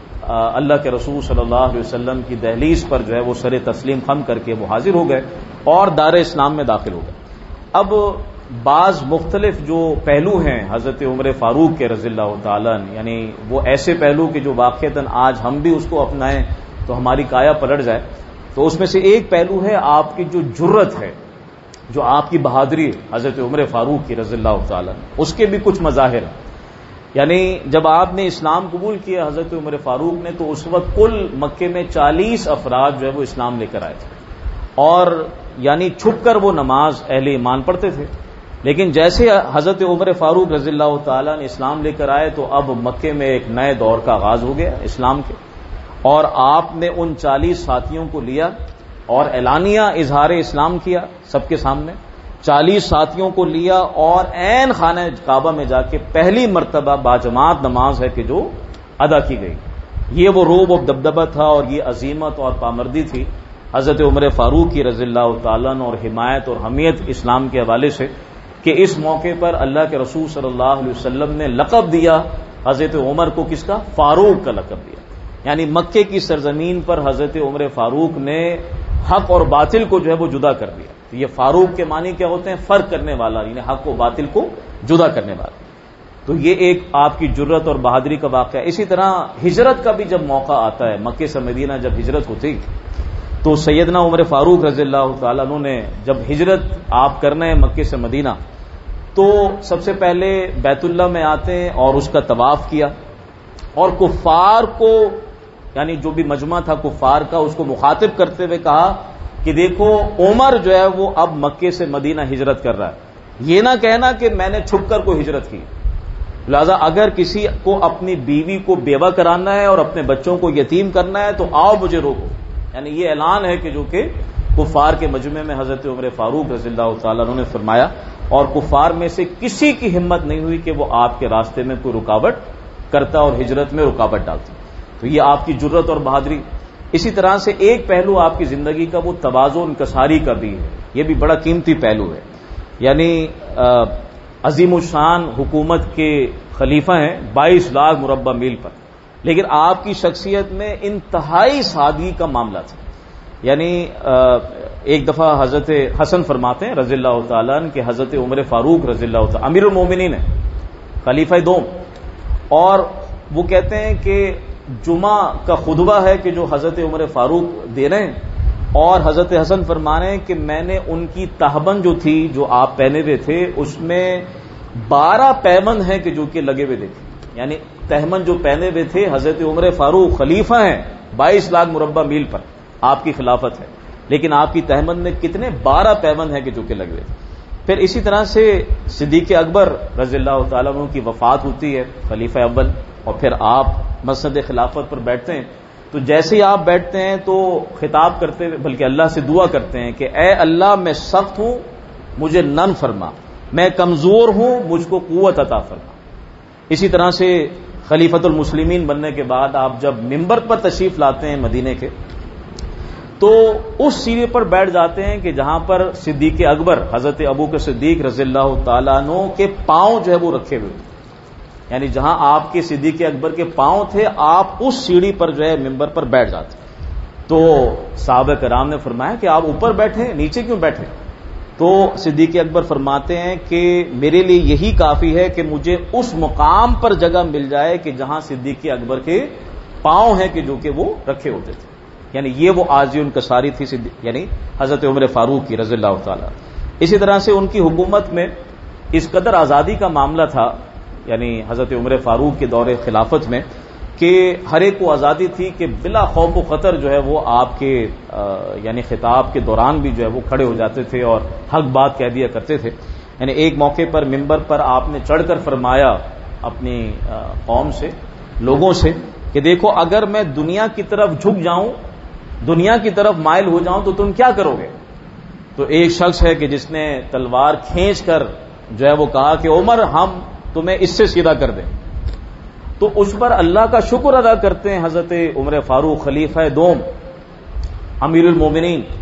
اللہ کے رسول صلی اللہ علیہ وسلم کی دہلیز پر جو ہے وہ سر تسلیم خم کر کے وہ حاضر ہو گئے اور دار اسلام میں داخل ہو گئے۔ اب بعض مختلف جو پہلو ہیں حضرت عمر فاروق کے رضی اللہ تعالیٰ عنہ، یعنی وہ ایسے پہلو کہ جو واقعتاً آج ہم بھی اس کو اپنائیں تو ہماری کایا پلٹ جائے، تو اس میں سے ایک پہلو ہے آپ کی جو جرت ہے، جو آپ کی بہادری حضرت عمر فاروق کی رضی اللہ تعالیٰ عنہ، اس کے بھی کچھ مظاہر ہیں۔ یعنی جب آپ نے اسلام قبول کیا حضرت عمر فاروق نے، تو اس وقت کل مکے میں 40 افراد جو ہے وہ اسلام لے کر آئے تھے، اور یعنی چھپ کر وہ نماز اہل ایمان پڑھتے تھے۔ لیکن جیسے حضرت عمر فاروق رضی اللہ تعالیٰ نے اسلام لے کر آئے، تو اب مکے میں ایک نئے دور کا آغاز ہو گیا اسلام کے، اور آپ نے ان 40 ساتھیوں کو لیا اور اعلانیہ اظہار اسلام کیا سب کے سامنے۔ 40 ساتھیوں کو لیا اور عین خانہ کعبہ میں جا کے پہلی مرتبہ باجماعت نماز ہے کہ جو ادا کی گئی۔ یہ وہ روب و دبدبہ تھا اور یہ عظیمت اور پامردی تھی حضرت عمر فاروق کی رضی اللہ تعالیٰ عنہ، اور حمایت اور حمیت اسلام کے حوالے سے، کہ اس موقع پر اللہ کے رسول صلی اللہ علیہ وسلم نے لقب دیا حضرت عمر کو، کس کا؟ فاروق کا لقب دیا۔ یعنی مکے کی سرزمین پر حضرت عمر فاروق نے حق اور باطل کو جو ہے وہ جدا کر دیا۔ تو یہ فاروق کے معنی کیا ہوتے ہیں؟ فرق کرنے والا، یعنی حق و باطل کو جدا کرنے والا۔ تو یہ ایک آپ کی جرت اور بہادری کا واقعہ ہے۔ اسی طرح ہجرت کا بھی جب موقع آتا ہے، مکے سے مدینہ جب ہجرت ہوتی، تو سیدنا عمر فاروق رضی اللہ تعالیٰ عنہ نے جب ہجرت آپ کرنا ہے مکے سے مدینہ، تو سب سے پہلے بیت اللہ میں آتے ہیں اور اس کا طواف کیا، اور کفار کو، یعنی جو بھی مجمع تھا کفار کا، اس کو مخاطب کرتے ہوئے کہا کہ دیکھو عمر جو ہے وہ اب مکے سے مدینہ ہجرت کر رہا ہے، یہ نہ کہنا کہ میں نے چھپ کر کوئی ہجرت کی۔ لہذا اگر کسی کو اپنی بیوی کو بیوہ کرانا ہے اور اپنے بچوں کو یتیم کرنا ہے تو آؤ مجھے روکو۔ یعنی یہ اعلان ہے کہ جو کہ کفار کے مجمع میں حضرت عمر فاروق رضی اللہ تعالیٰ عنہ نے فرمایا، اور کفار میں سے کسی کی ہمت نہیں ہوئی کہ وہ آپ کے راستے میں کوئی رکاوٹ کرتا اور ہجرت میں رکاوٹ ڈالتا۔ تو یہ آپ کی جرت اور بہادری۔ اسی طرح سے ایک پہلو آپ کی زندگی کا وہ تواضع و انکساری کا بھی ہے، یہ بھی بڑا قیمتی پہلو ہے۔ یعنی عظیم الشان حکومت کے خلیفہ ہیں 22 لاکھ مربع میل پر، لیکن آپ کی شخصیت میں انتہائی سادگی کا معاملہ تھا۔ یعنی ایک دفعہ حضرت حسن فرماتے ہیں رضی اللہ تعالیٰ عنہ کہ حضرت عمر فاروق رضی اللہ تعالیٰ امیر المومنین ہیں، خلیفہ دوم، اور وہ کہتے ہیں کہ جمعہ کا خطبہ ہے کہ جو حضرت عمر فاروق دے رہے ہیں، اور حضرت حسن فرمانے ہیں کہ میں نے ان کی تہبند جو تھی جو آپ پہنے ہوئے تھے اس میں 12 پیمند ہیں کہ جو کہ لگے ہوئے دیکھے۔ یعنی تہمند جو پہنے ہوئے تھے حضرت عمر فاروق خلیفہ ہیں 22 لاکھ مربع میل پر، آپ کی خلافت ہے، لیکن آپ کی تہمند میں کتنے 12 پیمند ہیں کہ جو کہ لگے ہوئے تھے۔ پھر اسی طرح سے صدیق اکبر رضی اللہ تعالیٰ عنہ کی وفات ہوتی ہے، خلیفہ اول، اور پھر آپ مسند خلافت پر بیٹھتے ہیں۔ تو جیسے ہی آپ بیٹھتے ہیں تو خطاب کرتے ہوئے بلکہ اللہ سے دعا کرتے ہیں کہ اے اللہ میں سخت ہوں مجھے نرم فرما، میں کمزور ہوں مجھ کو قوت عطا فرما۔ اسی طرح سے خلیفۃ المسلمین بننے کے بعد آپ جب ممبر پر تشریف لاتے ہیں مدینے کے، تو اس سیڑھی پر بیٹھ جاتے ہیں کہ جہاں پر صدیق اکبر حضرت ابوبکر صدیق رضی اللہ تعالیٰ عنہ کے پاؤں جو ہے وہ رکھے ہوئے، یعنی جہاں آپ کے صدیق اکبر کے پاؤں تھے آپ اس سیڑھی پر جو ہے ممبر پر بیٹھ جاتے۔ تو صحابہ کرام نے فرمایا کہ آپ اوپر بیٹھے، نیچے کیوں بیٹھے؟ تو صدیق اکبر فرماتے ہیں کہ میرے لیے یہی کافی ہے کہ مجھے اس مقام پر جگہ مل جائے کہ جہاں صدیق اکبر کے پاؤں ہیں کہ جو کہ وہ رکھے ہوتے تھے۔ یعنی یہ وہ عاجزی و انکساری تھی یعنی حضرت عمر فاروق کی رضی اللہ تعالی۔ اسی طرح سے ان کی حکومت میں اس قدر آزادی کا معاملہ تھا، یعنی حضرت عمر فاروق کے دور خلافت میں، کہ ہر ایک کو آزادی تھی کہ بلا خوف و خطر جو ہے وہ آپ کے یعنی خطاب کے دوران بھی جو ہے وہ کھڑے ہو جاتے تھے اور حق بات کہہ دیا کرتے تھے۔ یعنی ایک موقع پر ممبر پر آپ نے چڑھ کر فرمایا اپنی قوم سے، لوگوں سے، کہ دیکھو اگر میں دنیا کی طرف جھک جاؤں، دنیا کی طرف مائل ہو جاؤں تو تم کیا کرو گے؟ تو ایک شخص ہے کہ جس نے تلوار کھینچ کر جو ہے وہ کہا کہ عمر ہم تمہیں اس سے سیدھا کر دیں۔ تو اس پر اللہ کا شکر ادا کرتے ہیں حضرت عمر فاروق خلیفہ دوم امیر المومنین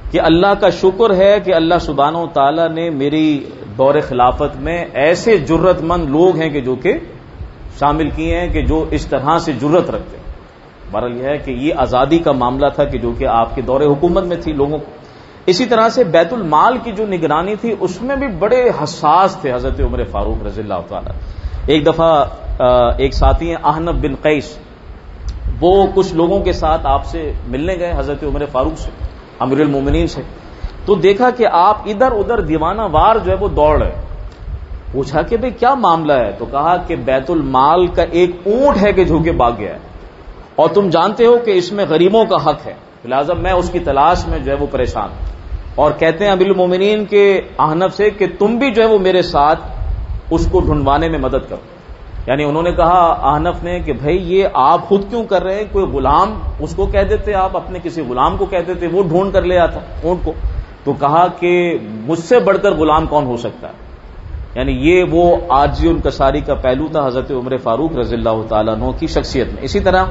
کہ اللہ کا شکر ہے کہ اللہ سبحانہ و تعالی نے میری دور خلافت میں ایسے جرت مند لوگ ہیں کہ جو کہ شامل کیے ہیں کہ جو اس طرح سے جرت رکھتے ہیں. بہرحال یہ ہے کہ یہ آزادی کا معاملہ تھا کہ جو کہ آپ کے دور حکومت میں تھی لوگوں کو. اسی طرح سے بیت المال کی جو نگرانی تھی اس میں بھی بڑے حساس تھے حضرت عمر فاروق رضی اللہ تعالی. ایک دفعہ ایک ساتھی ہیں احنف بن قیس، وہ کچھ لوگوں کے ساتھ آپ سے ملنے گئے حضرت عمر فاروق سے، امیر المومنین سے، تو دیکھا کہ آپ ادھر ادھر دیوانہ وار جو ہے وہ دوڑ رہے. پوچھا کہ بھئی کیا معاملہ ہے؟ تو کہا کہ بیت المال کا ایک اونٹ ہے کہ جو کہ بھاگ گیا ہے، اور تم جانتے ہو کہ اس میں غریبوں کا حق ہے، لہذا میں اس کی تلاش میں جو ہے وہ پریشان ہوں. اور کہتے ہیں امیر المومنین کے احنف سے کہ تم بھی جو ہے وہ میرے ساتھ اس کو ڈھونڈوانے میں مدد کرو. یعنی انہوں نے کہا احنف نے کہ بھائی یہ آپ خود کیوں کر رہے ہیں؟ کوئی غلام اس کو کہہ دیتے، آپ اپنے کسی غلام کو کہہ دیتے، وہ ڈھونڈ کر لے آتا اونٹ کو. تو کہا کہ مجھ سے بڑھ کر غلام کون ہو سکتا ہے. یعنی یہ وہ عاجزی و انکساری کا پہلو تھا حضرت عمر فاروق رضی اللہ تعالیٰ عنہ کی شخصیت میں. اسی طرح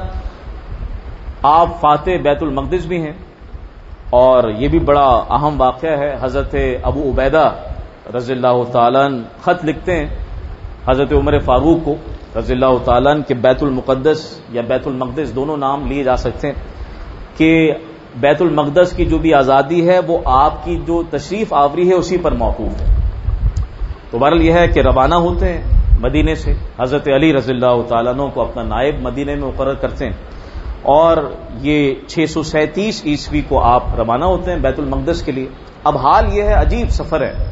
آپ فاتح بیت المقدس بھی ہیں، اور یہ بھی بڑا اہم واقعہ ہے. حضرت ابو عبیدہ رضی اللہ تعالیٰ عنہ خط لکھتے ہیں حضرت عمر فاروق کو رضی اللہ تعالیٰ عنہ کہ بیت المقدس یا بیت المقدس دونوں نام لیے جا سکتے ہیں، کہ بیت المقدس کی جو بھی آزادی ہے وہ آپ کی جو تشریف آوری ہے اسی پر موقوف ہے. تو بہرحال یہ ہے کہ روانہ ہوتے ہیں مدینے سے، حضرت علی رضی اللہ تعالیٰ عنہ کو اپنا نائب مدینے میں مقرر کرتے ہیں، اور یہ 637 عیسوی کو آپ روانہ ہوتے ہیں بیت المقدس کے لیے. اب حال یہ ہے عجیب سفر ہے،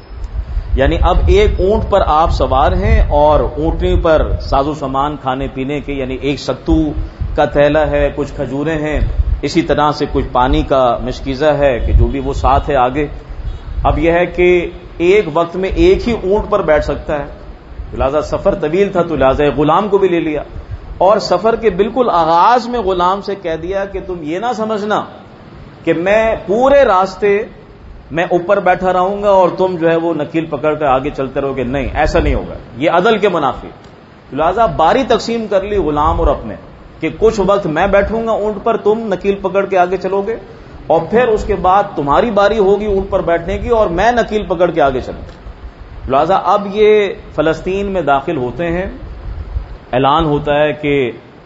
یعنی اب ایک اونٹ پر آپ سوار ہیں اور اونٹنی پر ساز و سامان کھانے پینے کے، یعنی ایک ستو کا تھیلا ہے، کچھ کھجوریں ہیں، اسی طرح سے کچھ پانی کا مشکیزہ ہے کہ جو بھی وہ ساتھ ہے آگے. اب یہ ہے کہ ایک وقت میں ایک ہی اونٹ پر بیٹھ سکتا ہے، لہذا سفر طویل تھا تو لہذا غلام کو بھی لے لیا، اور سفر کے بالکل آغاز میں غلام سے کہہ دیا کہ تم یہ نہ سمجھنا کہ میں پورے راستے میں اوپر بیٹھا رہوں گا اور تم جو ہے وہ نکیل پکڑ کر آگے چلتے رہو گے. نہیں، ایسا نہیں ہوگا، یہ عدل کے منافی. لہذا باری تقسیم کر لی غلام اور اپنے کہ کچھ وقت میں بیٹھوں گا اونٹ پر، تم نکیل پکڑ کے آگے چلو گے، اور پھر اس کے بعد تمہاری باری ہوگی اونٹ پر بیٹھنے کی اور میں نکیل پکڑ کے آگے چلوں. لہذا اب یہ فلسطین میں داخل ہوتے ہیں، اعلان ہوتا ہے کہ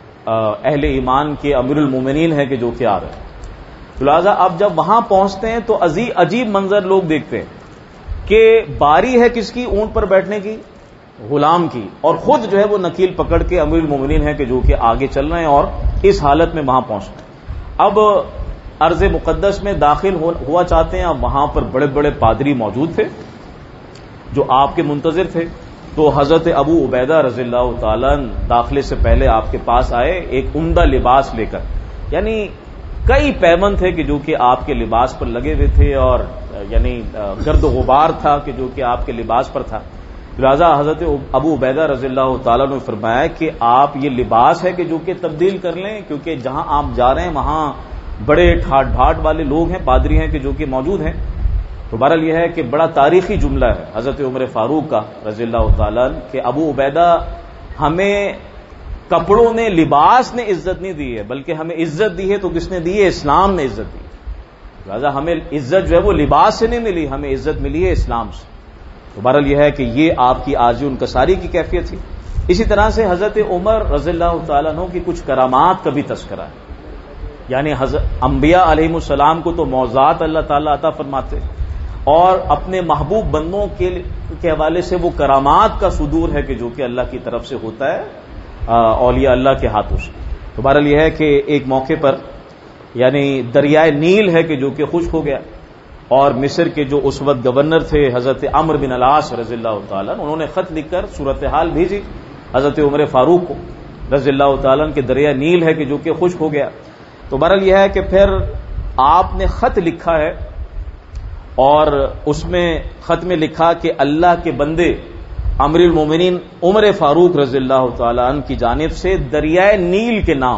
اہل ایمان کے امیر المومنین ہیں کہ جو کہ آ رہے ہیں. لہذا اب جب وہاں پہنچتے ہیں تو عجیب منظر لوگ دیکھتے ہیں کہ باری ہے کس کی اونٹ پر بیٹھنے کی؟ غلام کی، اور خود جو ہے وہ نکیل پکڑ کے امیر المومنین ہیں کہ جو کہ آگے چل رہے ہیں اور اس حالت میں وہاں پہنچتے ہیں. اب ارض مقدس میں داخل ہوا چاہتے ہیں. اب وہاں پر بڑے بڑے پادری موجود تھے جو آپ کے منتظر تھے. تو حضرت ابو عبیدہ رضی اللہ تعالیٰ داخلے سے پہلے آپ کے پاس آئے ایک عمدہ لباس لے کر، یعنی کئی پیمند تھے کہ جو کہ آپ کے لباس پر لگے ہوئے تھے، اور یعنی گرد و غبار تھا کہ جو کہ آپ کے لباس پر تھا. لہذا حضرت ابو عبیدہ رضی اللہ تعالیٰ نے فرمایا کہ آپ یہ لباس ہے کہ جو کہ تبدیل کر لیں، کیونکہ جہاں آپ جا رہے ہیں وہاں بڑے ٹھاٹ بھاٹ والے لوگ ہیں، پادری ہیں کہ جو کہ موجود ہیں. تو بہرحال یہ ہے کہ بڑا تاریخی جملہ ہے حضرت عمر فاروق کا رضی اللہ تعالیٰ کہ ابو عبیدہ ہمیں کپڑوں نے، لباس نے عزت نہیں دی ہے، بلکہ ہمیں عزت دی ہے تو کس نے دی ہے؟ اسلام نے عزت دی. لہذا ہمیں عزت جو ہے وہ لباس سے نہیں ملی، ہمیں عزت ملی ہے اسلام سے. تو بہرحال یہ ہے کہ یہ آپ کی عاجزی و انکساری کی کیفیت تھی. اسی طرح سے حضرت عمر رضی اللہ تعالیٰ عنہ کی کچھ کرامات کا بھی تذکرہ ہے. یعنی انبیاء علیہم السلام کو تو معجزات اللہ تعالیٰ عطا فرماتے، اور اپنے محبوب بندوں کے حوالے سے وہ کرامات کا صدور ہے کہ جو کہ اللہ کی طرف سے ہوتا ہے اولیاء اللہ کے ہاتھوں سے. تو بہرحال یہ ہے کہ ایک موقع پر یعنی دریائے نیل ہے کہ جو کہ خشک ہو گیا، اور مصر کے جو اس وقت گورنر تھے حضرت عمرو بن العاص رضی اللہ تعالیٰ، انہوں نے خط لکھ کر صورتحال بھیجی حضرت عمر فاروق کو رضی اللہ تعالیٰ کہ دریائے نیل ہے کہ جو کہ خشک ہو گیا. تو بہرحال یہ ہے کہ پھر آپ نے خط لکھا ہے، اور اس میں خط میں لکھا کہ اللہ کے بندے امیر المومنین عمر فاروق رضی اللہ تعالیٰ عنہ کی جانب سے دریائے نیل کے نام،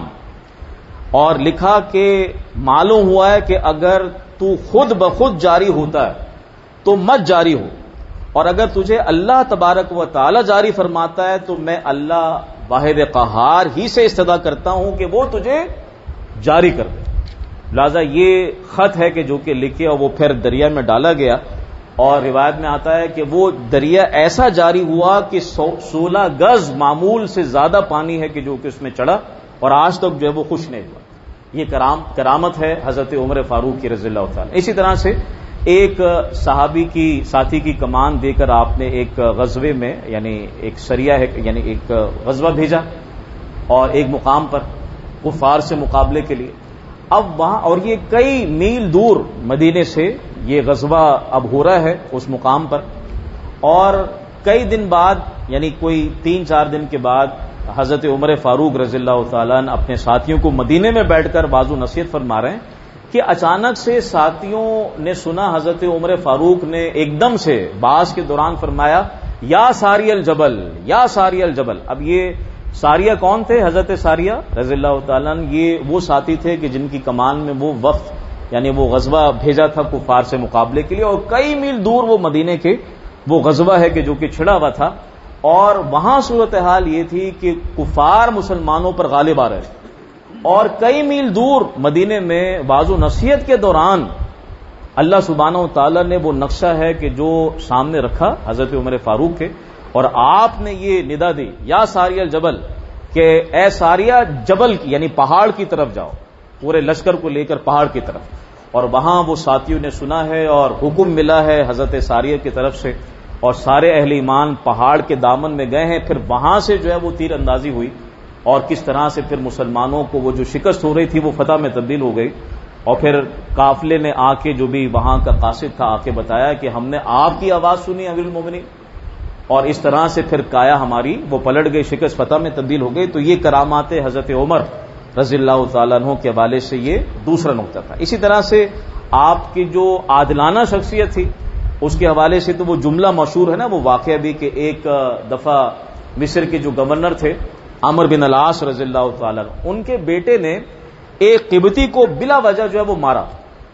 اور لکھا کہ معلوم ہوا ہے کہ اگر تو خود بخود جاری ہوتا ہے تو مت جاری ہو، اور اگر تجھے اللہ تبارک و تعالی جاری فرماتا ہے تو میں اللہ واحد قہار ہی سے استدعا کرتا ہوں کہ وہ تجھے جاری کر دے. لہذا یہ خط ہے کہ جو کہ لکھے اور وہ پھر دریا میں ڈالا گیا، اور روایت میں آتا ہے کہ وہ دریا ایسا جاری ہوا کہ 16 گز معمول سے زیادہ پانی ہے کہ جو کہ اس میں چڑھا، اور آج تک جو ہے وہ خشک نہیں ہوا۔ یہ کرامت ہے حضرت عمر فاروق کی رضی اللہ تعالی۔ اسی طرح سے ایک صحابی کی ساتھی کی کمان دے کر آپ نے ایک غزوے میں یعنی ایک سریہ ہے یعنی ایک غزوہ بھیجا، اور ایک مقام پر کفار سے مقابلے کے لیے۔ اب وہاں، اور یہ کئی میل دور مدینے سے یہ غزوہ اب ہو رہا ہے اس مقام پر، اور کئی دن بعد یعنی کوئی 3-4 دن کے بعد حضرت عمر فاروق رضی اللہ تعالیٰ عنہ اپنے ساتھیوں کو مدینے میں بیٹھ کر بعض نصیحت فرما رہے ہیں کہ اچانک سے ساتھیوں نے سنا حضرت عمر فاروق نے ایک دم سے بعض کے دوران فرمایا یا ساری الجبل، یا ساری الجبل۔ اب یہ ساریہ کون تھے؟ حضرت ساریہ رضی اللہ تعالیٰ عنہ، یہ وہ ساتھی تھے کہ جن کی کمان میں وہ وقت یعنی وہ غزوہ بھیجا تھا کفار سے مقابلے کے لیے، اور کئی میل دور وہ مدینے کے وہ غزوہ ہے کہ جو کہ چھڑا ہوا تھا، اور وہاں صورتحال یہ تھی کہ کفار مسلمانوں پر غالب آ رہے تھے، اور کئی میل دور مدینے میں واعظ و نصیحت کے دوران اللہ سبحانہ و تعالیٰ نے وہ نقشہ ہے کہ جو سامنے رکھا حضرت عمر فاروق کے، اور آپ نے یہ ندا دی یا ساریہ الجبل کہ اے ساریہ جبل یعنی پہاڑ کی طرف جاؤ، پورے لشکر کو لے کر پہاڑ کی طرف۔ اور وہاں وہ ساتھیوں نے سنا ہے اور حکم ملا ہے حضرت ساریہ کی طرف سے، اور سارے اہل ایمان پہاڑ کے دامن میں گئے ہیں۔ پھر وہاں سے جو ہے وہ تیر اندازی ہوئی، اور کس طرح سے پھر مسلمانوں کو وہ جو شکست ہو رہی تھی وہ فتح میں تبدیل ہو گئی، اور پھر قافلے نے آ کے جو بھی وہاں کا قاصد تھا آ کے بتایا کہ ہم نے آپ کی آواز سنی امیر المومنین، اور اس طرح سے پھر کایا ہماری وہ پلٹ گئی، شکست فتح میں تبدیل ہو گئی۔ تو یہ کرامات حضرت عمر رضی اللہ تعالیٰ عنہ کے حوالے سے یہ دوسرا نقطہ تھا۔ اسی طرح سے آپ کی جو عادلانہ شخصیت تھی اس کے حوالے سے تو وہ جملہ مشہور ہے نا، وہ واقعہ بھی کہ ایک دفعہ مصر کے جو گورنر تھے عمرو بن العاص رضی اللہ تعالیٰ عنہ، ان کے بیٹے نے ایک قبطی کو بلا وجہ جو ہے وہ مارا،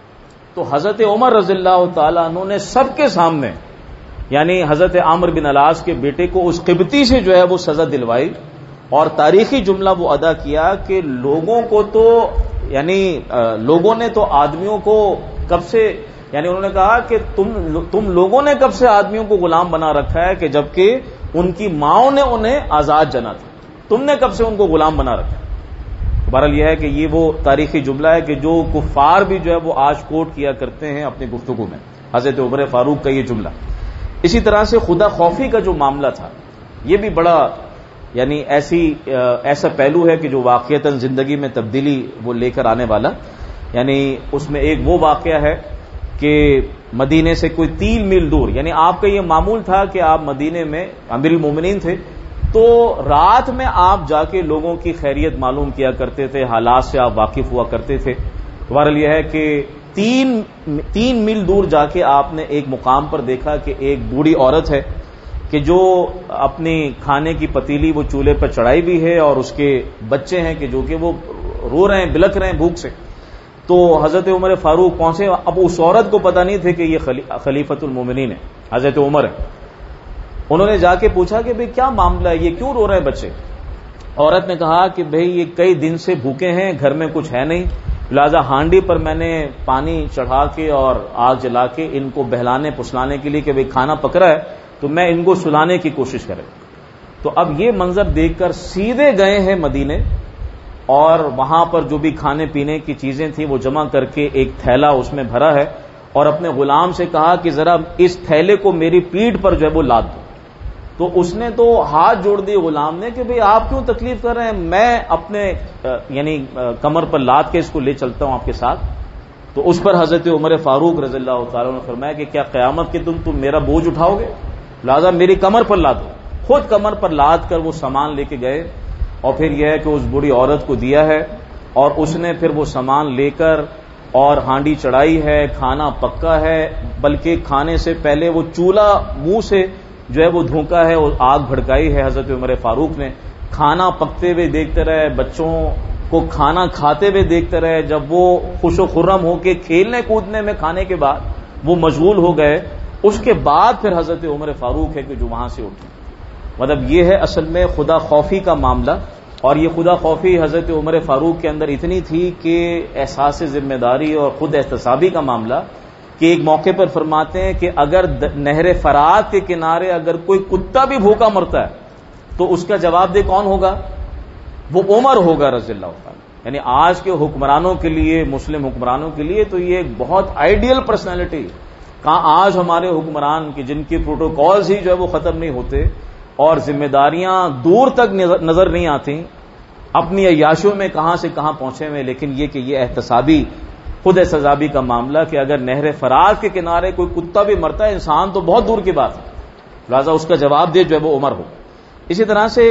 تو حضرت عمر رضی اللہ تعالیٰ عنہ نے سب کے سامنے یعنی حضرت عمرو بن العاص کے بیٹے کو اس قبطی سے جو ہے وہ سزا دلوائی، اور تاریخی جملہ وہ ادا کیا کہ لوگوں کو تو یعنی لوگوں نے تو آدمیوں کو کب سے یعنی انہوں نے کہا کہ تم لوگوں نے کب سے آدمیوں کو غلام بنا رکھا ہے کہ جبکہ ان کی ماؤں نے انہیں آزاد جنا تھا، تم نے کب سے ان کو غلام بنا رکھا ہے۔ بہرحال یہ ہے کہ یہ وہ تاریخی جملہ ہے کہ جو کفار بھی جو ہے وہ آج کوٹ کیا کرتے ہیں اپنی گفتگو میں، حضرت عمر فاروق کا یہ جملہ۔ اسی طرح سے خدا خوفی کا جو معاملہ تھا یہ بھی بڑا یعنی ایسا پہلو ہے کہ جو واقعتاً زندگی میں تبدیلی وہ لے کر آنے والا، یعنی اس میں ایک وہ واقعہ ہے کہ مدینے سے کوئی 3 میل دور، یعنی آپ کا یہ معمول تھا کہ آپ مدینے میں امیر المومنین تھے تو رات میں آپ جا کے لوگوں کی خیریت معلوم کیا کرتے تھے، حالات سے آپ واقف ہوا کرتے تھے۔ بہرحال یہ ہے کہ 3 میل دور جا کے آپ نے ایک مقام پر دیکھا کہ ایک بوڑھی عورت ہے کہ جو اپنی کھانے کی پتیلی وہ چولہے پر چڑھائی بھی ہے، اور اس کے بچے ہیں کہ جو کہ وہ رو رہے ہیں، بلک رہے ہیں بھوک سے۔ تو حضرت عمر فاروق پہنچے، اب اس عورت کو پتہ نہیں تھے کہ یہ خلیفۃ المومنین ہے، حضرت عمر ہے۔ انہوں نے جا کے پوچھا کہ بھئی کیا معاملہ ہے، یہ کیوں رو رہے ہیں بچے؟ عورت نے کہا کہ بھئی یہ کئی دن سے بھوکے ہیں، گھر میں کچھ ہے نہیں، لہذا ہانڈی پر میں نے پانی چڑھا کے اور آگ جلا کے ان کو بہلانے پسلانے کے لیے کہ بھئی کھانا پک رہا ہے تو میں ان کو سلانے کی کوشش کریں۔ تو اب یہ منظر دیکھ کر سیدھے گئے ہیں مدینے، اور وہاں پر جو بھی کھانے پینے کی چیزیں تھیں وہ جمع کر کے ایک تھیلا اس میں بھرا ہے، اور اپنے غلام سے کہا کہ ذرا اس تھیلے کو میری پیٹھ پر جو ہے وہ لاد دو۔ تو اس نے تو ہاتھ جوڑ دیے غلام نے کہ بھئی آپ کیوں تکلیف کر رہے ہیں، میں اپنے یعنی کمر پر لاد کے اس کو لے چلتا ہوں آپ کے ساتھ۔ تو اس پر حضرت عمر فاروق رضی اللہ تعالیٰ نے فرمایا کہ کیا قیامت کے تم میرا بوجھ اٹھاؤ گے، لہذا میری کمر پر لادو۔ خود کمر پر لاد کر وہ سامان لے کے گئے، اور پھر یہ ہے کہ اس بوڑھی عورت کو دیا ہے، اور اس نے پھر وہ سامان لے کر اور ہانڈی چڑھائی ہے، کھانا پکا ہے، بلکہ کھانے سے پہلے وہ چولہا منہ سے جو ہے وہ دھونکا ہے اور آگ بھڑکائی ہے حضرت عمر فاروق نے۔ کھانا پکتے ہوئے دیکھتے رہے، بچوں کو کھانا کھاتے ہوئے دیکھتے رہے، جب وہ خوش و خرم ہو کے کھیلنے کودنے میں کھانے کے بعد وہ مشغول ہو گئے، اس کے بعد پھر حضرت عمر فاروق ہے کہ جو وہاں سے اٹھے۔ مطلب یہ ہے اصل میں خدا خوفی کا معاملہ اور یہ خدا خوفی حضرت عمر فاروق کے اندر اتنی تھی کہ احساس ذمہ داری اور خود احتسابی کا معاملہ کہ ایک موقع پر فرماتے ہیں کہ اگر نہر فرات کے کنارے اگر کوئی کتا بھی بھوکا مرتا ہے تو اس کا جواب دہ کون ہوگا؟ وہ عمر ہوگا رضی اللہ تعالی. یعنی آج کے حکمرانوں کے لیے، مسلم حکمرانوں کے لیے تو یہ ایک بہت آئیڈیل پرسنالٹی. کہاں آج ہمارے حکمران کی جن کے پروٹوکالز ہی جو ہے وہ ختم نہیں ہوتے اور ذمہ داریاں دور تک نظر نہیں آتی، اپنی عیاشوں میں کہاں سے کہاں پہنچے ہوئے. لیکن یہ کہ یہ احتسابی، خود احتسابی کا معاملہ کہ اگر نہر فرات کے کنارے کوئی کتا بھی مرتا ہے، انسان تو بہت دور کی بات ہے، لہذا اس کا جواب دے جو ہے وہ عمر ہو. اسی طرح سے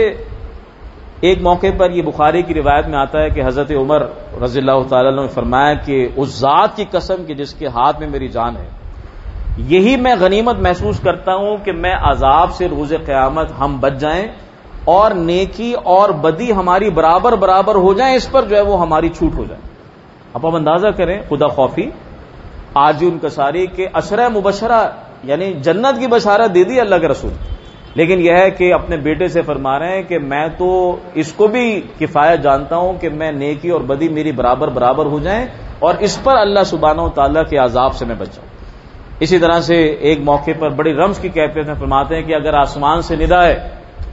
ایک موقع پر یہ بخاری کی روایت میں آتا ہے کہ حضرت عمر رضی اللہ تعالیٰ عنہ نے فرمایا کہ اس ذات کی قسم کہ جس کے ہاتھ میں میری جان ہے، یہی میں غنیمت محسوس کرتا ہوں کہ میں عذاب سے روز قیامت ہم بچ جائیں اور نیکی اور بدی ہماری برابر برابر ہو جائیں، اس پر جو ہے وہ ہماری چھوٹ ہو جائے. اب آپ اندازہ کریں خدا خوفی آج ان کساری کے عشرہ مبشرہ یعنی جنت کی بشارت دے دی اللہ کے رسول، لیکن یہ ہے کہ اپنے بیٹے سے فرما رہے ہیں کہ میں تو اس کو بھی کفایت جانتا ہوں کہ میں نیکی اور بدی میری برابر برابر ہو جائیں اور اس پر اللہ سبحانہ و تعالیٰ کے عذاب سے میں بچ جاؤں. اسی طرح سے ایک موقع پر بڑی رمز کی کیفیت میں فرماتے ہیں کہ اگر آسمان سے ندا ہے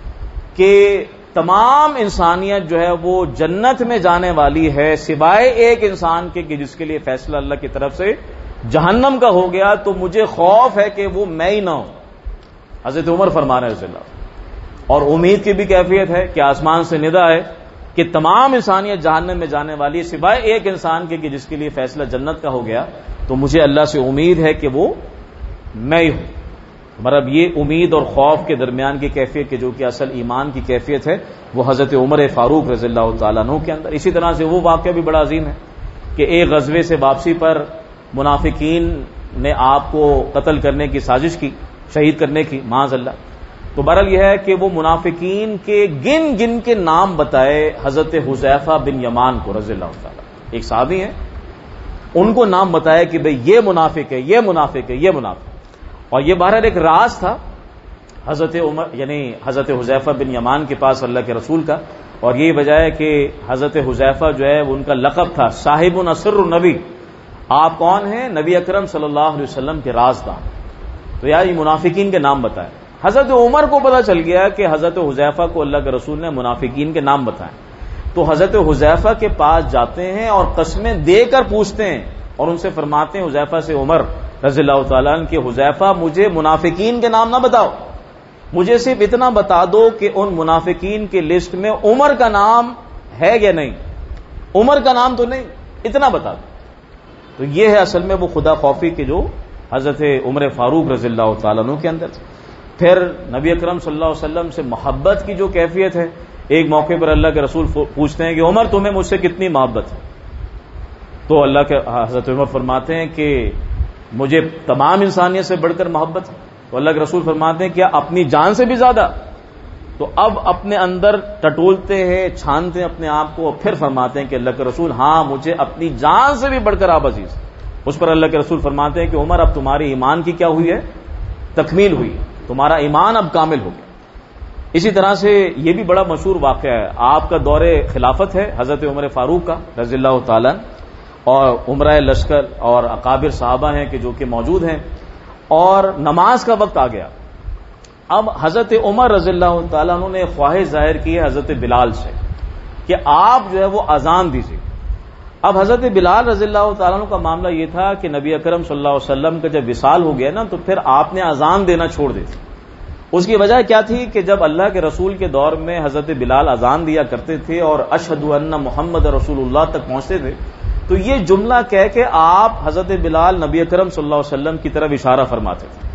کہ تمام انسانیت جو ہے وہ جنت میں جانے والی ہے سوائے ایک انسان کے کہ جس کے لیے فیصلہ اللہ کی طرف سے جہنم کا ہو گیا، تو مجھے خوف ہے کہ وہ میں ہی نہ ہوں. حضرت عمر فرما رہے ہیں رضی اللہ. اور امید کی بھی کیفیت ہے کہ آسمان سے ندا ہے کہ تمام انسانیت جہنم میں جانے والی ہے سوائے ایک انسان کے کہ جس کے لیے فیصلہ جنت کا ہو گیا، تو مجھے اللہ سے امید ہے کہ وہ میں ہی ہوں. مطلب یہ امید اور خوف کے درمیان کی کیفیت کہ جو کہ اصل ایمان کی کیفیت ہے وہ حضرت عمر فاروق رضی اللہ تعالیٰ عنہ کے اندر. اسی طرح سے وہ واقعہ بھی بڑا عظیم ہے کہ ایک غزوے سے واپسی پر منافقین نے آپ کو قتل کرنے کی سازش کی، شہید کرنے کی معاذ اللہ. تو بہرحال یہ ہے کہ وہ منافقین کے گن گن کے نام بتائے حضرت حذیفہ بن یمان کو رضی اللہ تعالیٰ، ایک صحابی ہیں، ان کو نام بتایا کہ بھئی یہ منافق ہے، یہ منافق ہے، یہ منافق. اور یہ بہرحال ایک راز تھا حضرت عمر یعنی حضرت حذیفہ بن یمان کے پاس اللہ کے رسول کا، اور یہی وجہ ہے کہ حضرت حذیفہ جو ہے ان کا لقب تھا صاحب اسر النبی. آپ کون ہیں؟ نبی اکرم صلی اللہ علیہ وسلم کے رازدار. تو یار یہ منافقین کے نام بتائے. حضرت عمر کو پتا چل گیا کہ حضرت حذیفہ کو اللہ کے رسول نے منافقین کے نام بتائے، تو حضرت حذیفہ کے پاس جاتے ہیں اور قسمیں دے کر پوچھتے ہیں اور ان سے فرماتے ہیں حذیفہ سے عمر رضی اللہ تعالیٰ عنہ کہ حذیفہ مجھے منافقین کے نام نہ بتاؤ، مجھے صرف اتنا بتا دو کہ ان منافقین کی لسٹ میں عمر کا نام ہے یا نہیں. عمر کا نام تو نہیں، اتنا بتا دو. تو یہ ہے اصل میں وہ خدا خوفی کے جو حضرت عمر فاروق رضی اللہ تعالیٰ عنہ کے اندر تھے. پھر نبی اکرم صلی اللہ علیہ وسلم سے محبت کی جو کیفیت ہے، ایک موقع پر اللہ کے رسول پوچھتے ہیں کہ عمر تمہیں مجھ سے کتنی محبت ہے؟ تو اللہ کے حضرت عمر فرماتے ہیں کہ مجھے تمام انسانیت سے بڑھ کر محبت ہے. تو اللہ کے رسول فرماتے ہیں کیا اپنی جان سے بھی زیادہ؟ تو اب اپنے اندر ٹٹولتے ہیں، چھانتے ہیں اپنے آپ کو، اور پھر فرماتے ہیں کہ اللہ کے رسول ہاں مجھے اپنی جان سے بھی بڑھ کر آپ عزیز. اس پر اللہ کے رسول فرماتے ہیں کہ عمر اب تمہاری ایمان کی کیا ہوئی ہے؟ تکمیل ہوئی، تمہارا ایمان اب کامل ہو گیا. اسی طرح سے یہ بھی بڑا مشہور واقعہ ہے، آپ کا دور خلافت ہے حضرت عمر فاروق کا رضی اللہ تعالیٰ، اور عمرہ لشکر اور اکابر صحابہ ہیں کہ جو کہ موجود ہیں، اور نماز کا وقت آ گیا. اب حضرت عمر رضی اللہ تعالیٰ عنہ نے خواہش ظاہر کی ہے حضرت بلال سے کہ آپ جو ہے وہ اذان دیجیے. اب حضرت بلال رضی اللہ تعالیٰ عنہ کا معاملہ یہ تھا کہ نبی اکرم صلی اللہ علیہ وسلم کا جب وصال ہو گیا نا تو پھر آپ نے اذان دینا چھوڑ دی تھی. اس کی وجہ کیا تھی کہ جب اللہ کے رسول کے دور میں حضرت بلال اذان دیا کرتے تھے اور اشہد ان محمد رسول اللہ تک پہنچتے تھے تو یہ جملہ کہہ کے آپ حضرت بلال نبی اکرم صلی اللہ علیہ وسلم کی طرف اشارہ فرماتے تھے.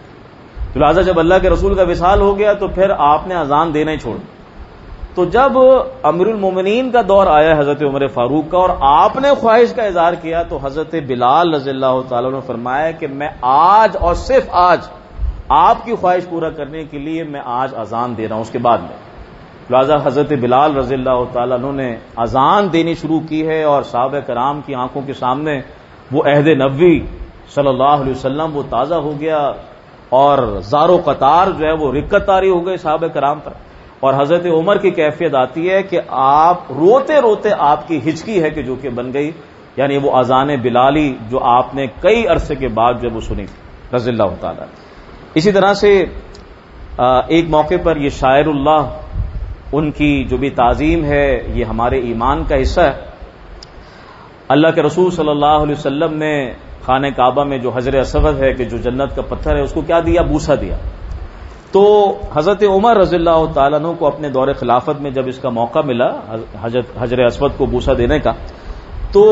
تو لہٰذا جب اللہ کے رسول کا وصال ہو گیا تو پھر آپ نے اذان دینا ہی چھوڑ. تو جب امیر المومنین کا دور آیا حضرت عمر فاروق کا اور آپ نے خواہش کا اظہار کیا تو حضرت بلال رضی اللہ تعالیٰ نے فرمایا کہ میں آج اور صرف آج آپ کی خواہش پورا کرنے کے لیے میں آج اذان دے رہا ہوں. اس کے بعد میں لہٰذا حضرت بلال رضی اللہ تعالیٰ عنہ نے اذان دینی شروع کی ہے اور صحابہ کرام کی آنکھوں کے سامنے وہ عہد نبوی صلی اللہ علیہ وسلم وہ تازہ ہو گیا اور زار و قطار جو ہے وہ رکت طاری ہو گئے صحابہ کرام پر. اور حضرت عمر کی کیفیت آتی ہے کہ آپ روتے روتے آپ کی ہچکی ہے کہ جو کہ بن گئی، یعنی وہ اذان بلالی جو آپ نے کئی عرصے کے بعد جب وہ سنی رضی اللہ تعالی۔ اسی طرح سے ایک موقع پر یہ شاعر اللہ، ان کی جو بھی تعظیم ہے یہ ہمارے ایمان کا حصہ ہے۔ اللہ کے رسول صلی اللہ علیہ وسلم نے خانہ کعبہ میں جو حجر اسود ہے کہ جو جنت کا پتھر ہے اس کو کیا دیا؟ بوسہ دیا۔ تو حضرت عمر رضی اللہ تعالیٰ عنہ کو اپنے دور خلافت میں جب اس کا موقع ملا حجر اسود کو بوسہ دینے کا، تو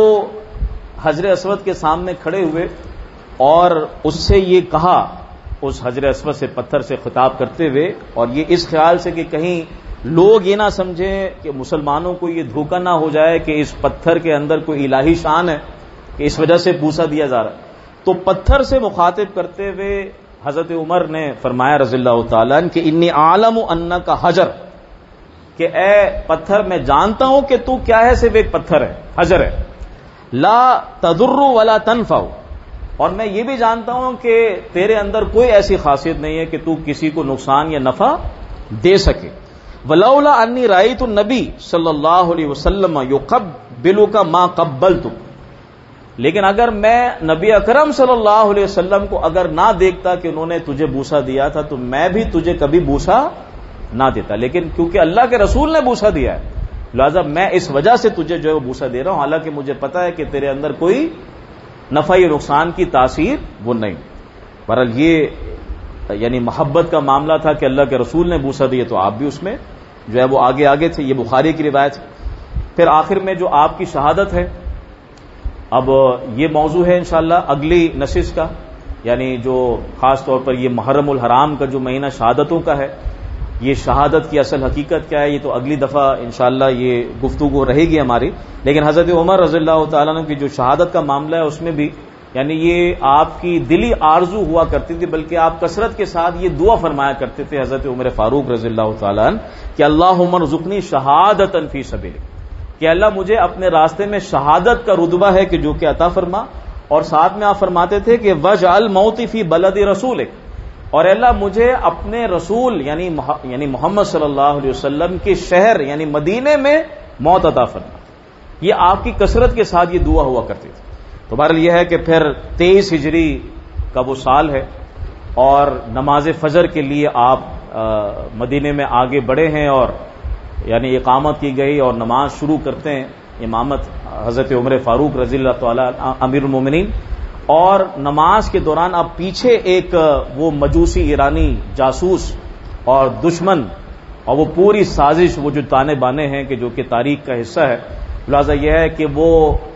حجر اسود کے سامنے کھڑے ہوئے اور اس سے یہ کہا، اس حجر اسود سے پتھر سے خطاب کرتے ہوئے، اور یہ اس خیال سے کہ کہیں لوگ یہ نہ سمجھیں کہ مسلمانوں کو یہ دھوکہ نہ ہو جائے کہ اس پتھر کے اندر کوئی الہی شان ہے کہ اس وجہ سے بوسہ دیا جا رہا ہے، تو پتھر سے مخاطب کرتے ہوئے حضرت عمر نے فرمایا رضی اللہ تعالیٰ عنہ کہ انی عالم انک حجر، کہ اے پتھر میں جانتا ہوں کہ تو کیا ہے، صرف ایک پتھر ہے، حجر ہے، لا تضر ولا تنفع، اور میں یہ بھی جانتا ہوں کہ تیرے اندر کوئی ایسی خاصیت نہیں ہے کہ تو کسی کو نقصان یا نفع دے سکے۔ ولولا انی رأیت النبی صلی اللہ علیہ وسلم یقبلک ما قبلتک، لیکن اگر میں نبی اکرم صلی اللہ علیہ وسلم کو اگر نہ دیکھتا کہ انہوں نے تجھے بوسہ دیا تھا تو میں بھی تجھے کبھی بوسہ نہ دیتا، لیکن کیونکہ اللہ کے رسول نے بوسہ دیا ہے لہذا میں اس وجہ سے تجھے جو ہے وہ بوسہ دے رہا ہوں، حالانکہ مجھے پتا ہے کہ تیرے اندر کوئی نفع یا نقصان کی تاثیر وہ نہیں۔ بہرحال یہ یعنی محبت کا معاملہ تھا کہ اللہ کے رسول نے بوسہ دیا تو آپ بھی اس میں جو ہے وہ آگے تھے، یہ بخاری کی روایت ہے۔ پھر آخر میں جو آپ کی شہادت ہے، اب یہ موضوع ہے انشاءاللہ اگلی نشست کا، یعنی جو خاص طور پر یہ محرم الحرام کا جو مہینہ شہادتوں کا ہے، یہ شہادت کی اصل حقیقت کیا ہے یہ تو اگلی دفعہ انشاءاللہ یہ گفتگو رہے گی ہماری، لیکن حضرت عمر رضی اللہ تعالیٰ عنہ کی جو شہادت کا معاملہ ہے اس میں بھی یعنی یہ آپ کی دلی آرزو ہوا کرتی تھی، بلکہ آپ کثرت کے ساتھ یہ دعا فرمایا کرتے تھے حضرت عمر فاروق رضی اللہ تعالیٰ عنہ کہ اللہم ارزقنی شہادۃ فی سبیلک، کہ اللہ مجھے اپنے راستے میں شہادت کا رتبہ ہے کہ جو کہ عطا فرما، اور ساتھ میں آپ فرماتے تھے کہ وجعل موتی فی بلد رسولک، اور اللہ مجھے اپنے رسول یعنی محمد صلی اللہ علیہ وسلم کے شہر یعنی مدینے میں موت عطا فرما۔ یہ آپ کی کثرت کے ساتھ یہ دعا ہوا کرتی تھی۔ تو بہرحال یہ ہے کہ پھر 23 ہجری کا وہ سال ہے اور نماز فجر کے لیے آپ مدینے میں آگے بڑھے ہیں اور یعنی اقامت کی گئی اور نماز شروع کرتے ہیں، امامت حضرت عمر فاروق رضی اللہ تعالی امیر المومنین، اور نماز کے دوران اب پیچھے ایک وہ مجوسی ایرانی جاسوس اور دشمن اور وہ پوری سازش وہ جو تانے بانے ہیں کہ جو کہ تاریخ کا حصہ ہے، لہذا یہ ہے کہ وہ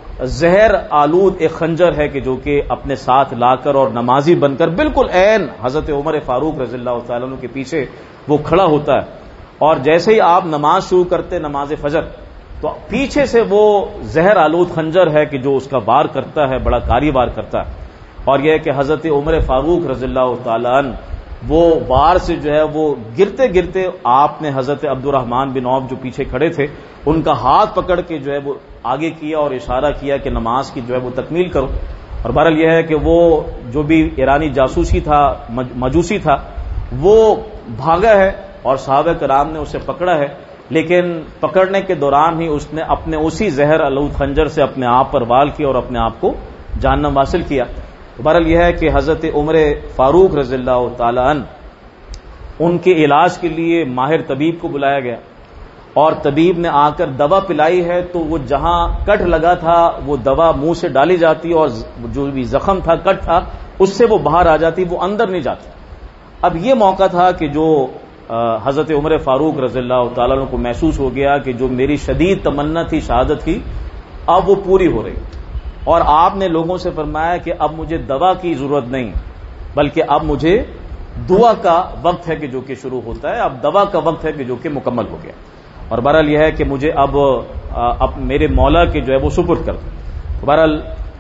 زہر آلود ایک خنجر ہے کہ جو کہ اپنے ساتھ لا کر اور نمازی بن کر بالکل عین حضرت عمر فاروق رضی اللہ تعالیٰ عنہ کے پیچھے وہ کھڑا ہوتا ہے، اور جیسے ہی آپ نماز شروع کرتے نماز فجر تو پیچھے سے وہ زہر آلود خنجر ہے کہ جو اس کا وار کرتا ہے، بڑا کاری وار کرتا ہے، اور یہ ہے کہ حضرت عمر فاروق رضی اللہ تعالیٰ عنہ وہ وار سے جو ہے وہ گرتے گرتے آپ نے حضرت عبد الرحمن بن عوف جو پیچھے کھڑے تھے ان کا ہاتھ پکڑ کے جو ہے وہ آگے کیا اور اشارہ کیا کہ نماز کی جو ہے وہ تکمیل کرو، اور بہرحال یہ ہے کہ وہ جو بھی ایرانی جاسوسی تھا مجوسی تھا وہ بھاگا ہے اور صحابہ کرام نے اسے پکڑا ہے، لیکن پکڑنے کے دوران ہی اس نے اپنے اسی زہر آلود خنجر سے اپنے آپ پر وار کیا اور اپنے آپ کو جہنم حاصل کیا۔ بہرحال یہ ہے کہ حضرت عمر فاروق رضی اللہ تعالی عنہ ان کے علاج کے لیے ماہر طبیب کو بلایا گیا، اور طبیب نے آ کر دوا پلائی ہے تو وہ جہاں کٹ لگا تھا وہ دوا منہ سے ڈالی جاتی اور جو بھی زخم تھا کٹ تھا اس سے وہ باہر آ جاتی، وہ اندر نہیں جاتی۔ اب یہ موقع تھا کہ جو حضرت عمر فاروق رضی اللہ تعالیٰ عنہ کو محسوس ہو گیا کہ جو میری شدید تمنا تھی شہادت کی اب وہ پوری ہو رہی، اور آپ نے لوگوں سے فرمایا کہ اب مجھے دوا کی ضرورت نہیں بلکہ اب مجھے دعا کا وقت ہے کہ جو کہ شروع ہوتا ہے، اب دوا کا وقت ہے کہ جو کہ مکمل ہو گیا، اور بہرحال یہ ہے کہ مجھے اب میرے مولا کے جو ہے وہ سپرد کر دو۔ بہرحال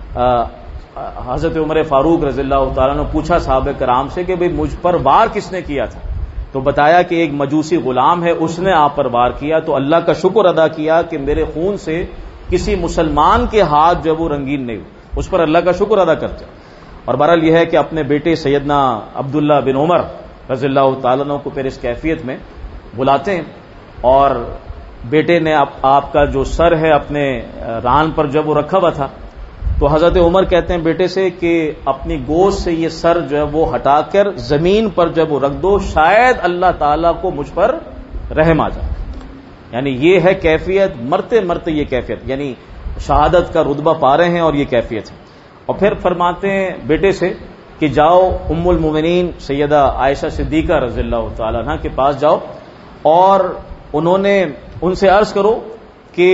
حضرت عمر فاروق رضی اللہ تعالیٰ نے پوچھا صحابہ کرام سے کہ بھئی مجھ پر وار کس نے کیا تھا، تو بتایا کہ ایک مجوسی غلام ہے اس نے آپ پر وار کیا، تو اللہ کا شکر ادا کیا کہ میرے خون سے کسی مسلمان کے ہاتھ جو ہے وہ رنگین نہیں ہوئے، اس پر اللہ کا شکر ادا کرتے۔ اور بہرحال یہ ہے کہ اپنے بیٹے سیدنا عبداللہ بن عمر رضی اللہ تعالیٰ عنہ کو پھر اس کیفیت میں بلاتے ہیں اور بیٹے نے آپ کا جو سر ہے اپنے ران پر جب وہ رکھا ہوا تھا تو حضرت عمر کہتے ہیں بیٹے سے کہ اپنی گود سے یہ سر جو ہے وہ ہٹا کر زمین پر جب وہ رکھ دو، شاید اللہ تعالیٰ کو مجھ پر رحم آ جائے. یعنی یہ ہے کیفیت، مرتے مرتے یہ کیفیت، یعنی شہادت کا رتبہ پا رہے ہیں اور یہ کیفیت ہے. اور پھر فرماتے ہیں بیٹے سے کہ جاؤ ام المومنین سیدہ عائشہ صدیقہ رضی اللہ تعالیٰ عنہ کے پاس جاؤ اور انہوں نے ان سے عرض کرو کہ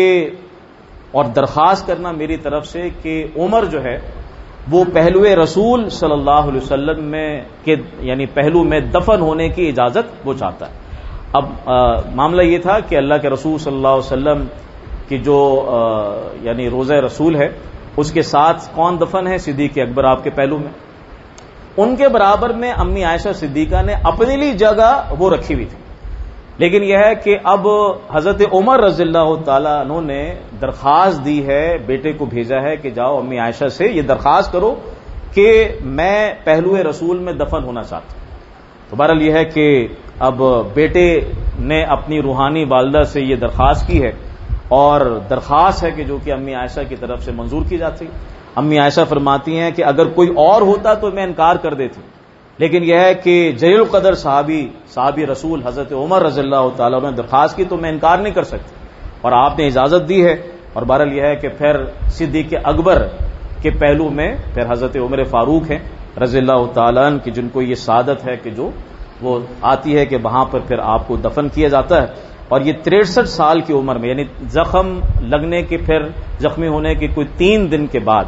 اور درخواست کرنا میری طرف سے کہ عمر جو ہے وہ پہلو رسول صلی اللہ علیہ وسلم میں یعنی پہلو میں دفن ہونے کی اجازت وہ چاہتا ہے. اب معاملہ یہ تھا کہ اللہ کے رسول صلی اللہ علیہ وسلم کی جو یعنی روضہ رسول ہے اس کے ساتھ کون دفن ہے؟ صدیق اکبر آپ کے پہلو میں. ان کے برابر میں امی عائشہ صدیقہ نے اپنے لیے جگہ وہ رکھی ہوئی تھی، لیکن یہ ہے کہ اب حضرت عمر رضی اللہ تعالیٰ عنہ نے درخواست دی ہے، بیٹے کو بھیجا ہے کہ جاؤ امی عائشہ سے یہ درخواست کرو کہ میں پہلو رسول میں دفن ہونا چاہتا ہوں. تو بہرحال یہ ہے کہ اب بیٹے نے اپنی روحانی والدہ سے یہ درخواست کی ہے اور درخواست ہے کہ جو کہ امی عائشہ کی طرف سے منظور کی جاتی. امی عائشہ فرماتی ہیں کہ اگر کوئی اور ہوتا تو میں انکار کر دیتی، لیکن یہ ہے کہ جلیل القدر صحابی رسول حضرت عمر رضی اللہ تعالیٰ نے درخواست کی تو میں انکار نہیں کر سکتی اور آپ نے اجازت دی ہے. اور بہرحال یہ ہے کہ پھر صدیق اکبر کے پہلو میں پھر حضرت عمر فاروق ہیں رضی اللہ تعالیٰ عنہ کی جن کو یہ سعادت ہے کہ جو وہ آتی ہے کہ وہاں پر پھر آپ کو دفن کیا جاتا ہے. اور یہ 63 سال کی عمر میں یعنی زخم لگنے کے پھر زخمی ہونے کے کوئی 3 دن کے بعد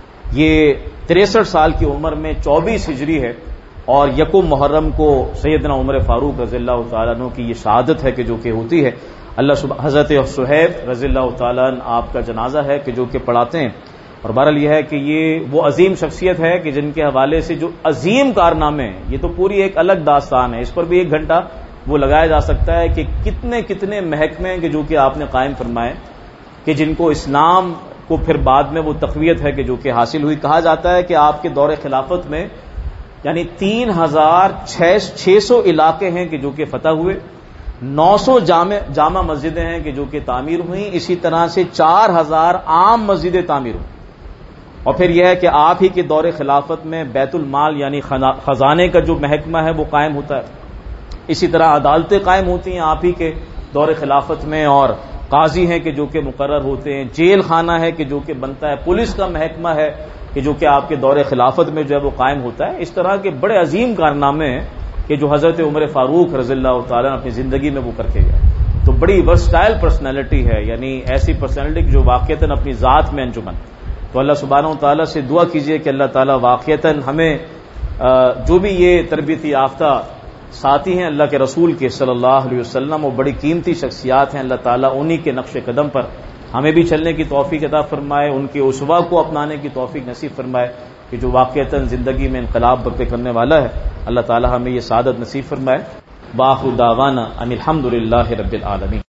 یہ 63 سال کی عمر میں 24 ہجری ہے اور یکم محرم کو سیدنا عمر فاروق رضی اللہ تعالیٰ عنہ کی یہ شہادت ہے کہ جو کہ ہوتی ہے. حضرت صہیب رضی اللہ تعالیٰ عنہ آپ کا جنازہ ہے کہ جو کہ پڑھاتے ہیں. اور بہرحال یہ ہے کہ یہ وہ عظیم شخصیت ہے کہ جن کے حوالے سے جو عظیم کارنامے ہیں، یہ تو پوری ایک الگ داستان ہے، اس پر بھی 1 گھنٹہ وہ لگایا جا سکتا ہے کہ کتنے کتنے محکمے کہ جو کہ آپ نے قائم فرمائے کہ جن کو اسلام کو پھر بعد میں وہ تقویت ہے کہ جو کہ حاصل ہوئی. کہا جاتا ہے کہ آپ کے دور خلافت میں یعنی 3600 علاقے ہیں کہ جو کہ فتح ہوئے، 900 جامع مسجدیں ہیں کہ جو کہ تعمیر ہوئیں، اسی طرح سے 4000 عام مسجدیں تعمیر ہوئیں. اور پھر یہ ہے کہ آپ ہی کے دور خلافت میں بیت المال یعنی خزانے کا جو محکمہ ہے وہ قائم ہوتا ہے. اسی طرح عدالتیں قائم ہوتی ہیں آپ ہی کے دور خلافت میں اور قاضی ہیں کہ جو کہ مقرر ہوتے ہیں، جیل خانہ ہے کہ جو کہ بنتا ہے، پولیس کا محکمہ ہے کہ جو کہ آپ کے دور خلافت میں جو ہے وہ قائم ہوتا ہے. اس طرح کے بڑے عظیم کارنامے ہیں کہ جو حضرت عمر فاروق رضی اللہ تعالیٰ نے اپنی زندگی میں وہ کر کے گئے. تو بڑی ورسٹائل پرسنالٹی ہے، یعنی ایسی پرسنالٹی جو واقعتاً اپنی ذات میں انجمن. تو اللہ سبحانہ و تعالیٰ سے دعا کیجئے کہ اللہ تعالیٰ واقعتاً ہمیں جو بھی یہ تربیتی یافتہ ساتھی ہیں اللہ کے رسول کے صلی اللہ علیہ وسلم، وہ بڑی قیمتی شخصیات ہیں، اللہ تعالیٰ انہی کے نقش قدم پر ہمیں بھی چلنے کی توفیق عطا فرمائے، ان کے اسوہ کو اپنانے کی توفیق نصیب فرمائے کہ جو واقعتاً زندگی میں انقلاب برپا کرنے والا ہے. اللہ تعالیٰ ہمیں یہ سعادت نصیب فرمائے. وآخر دعوانا ان الحمد للہ رب العالمین.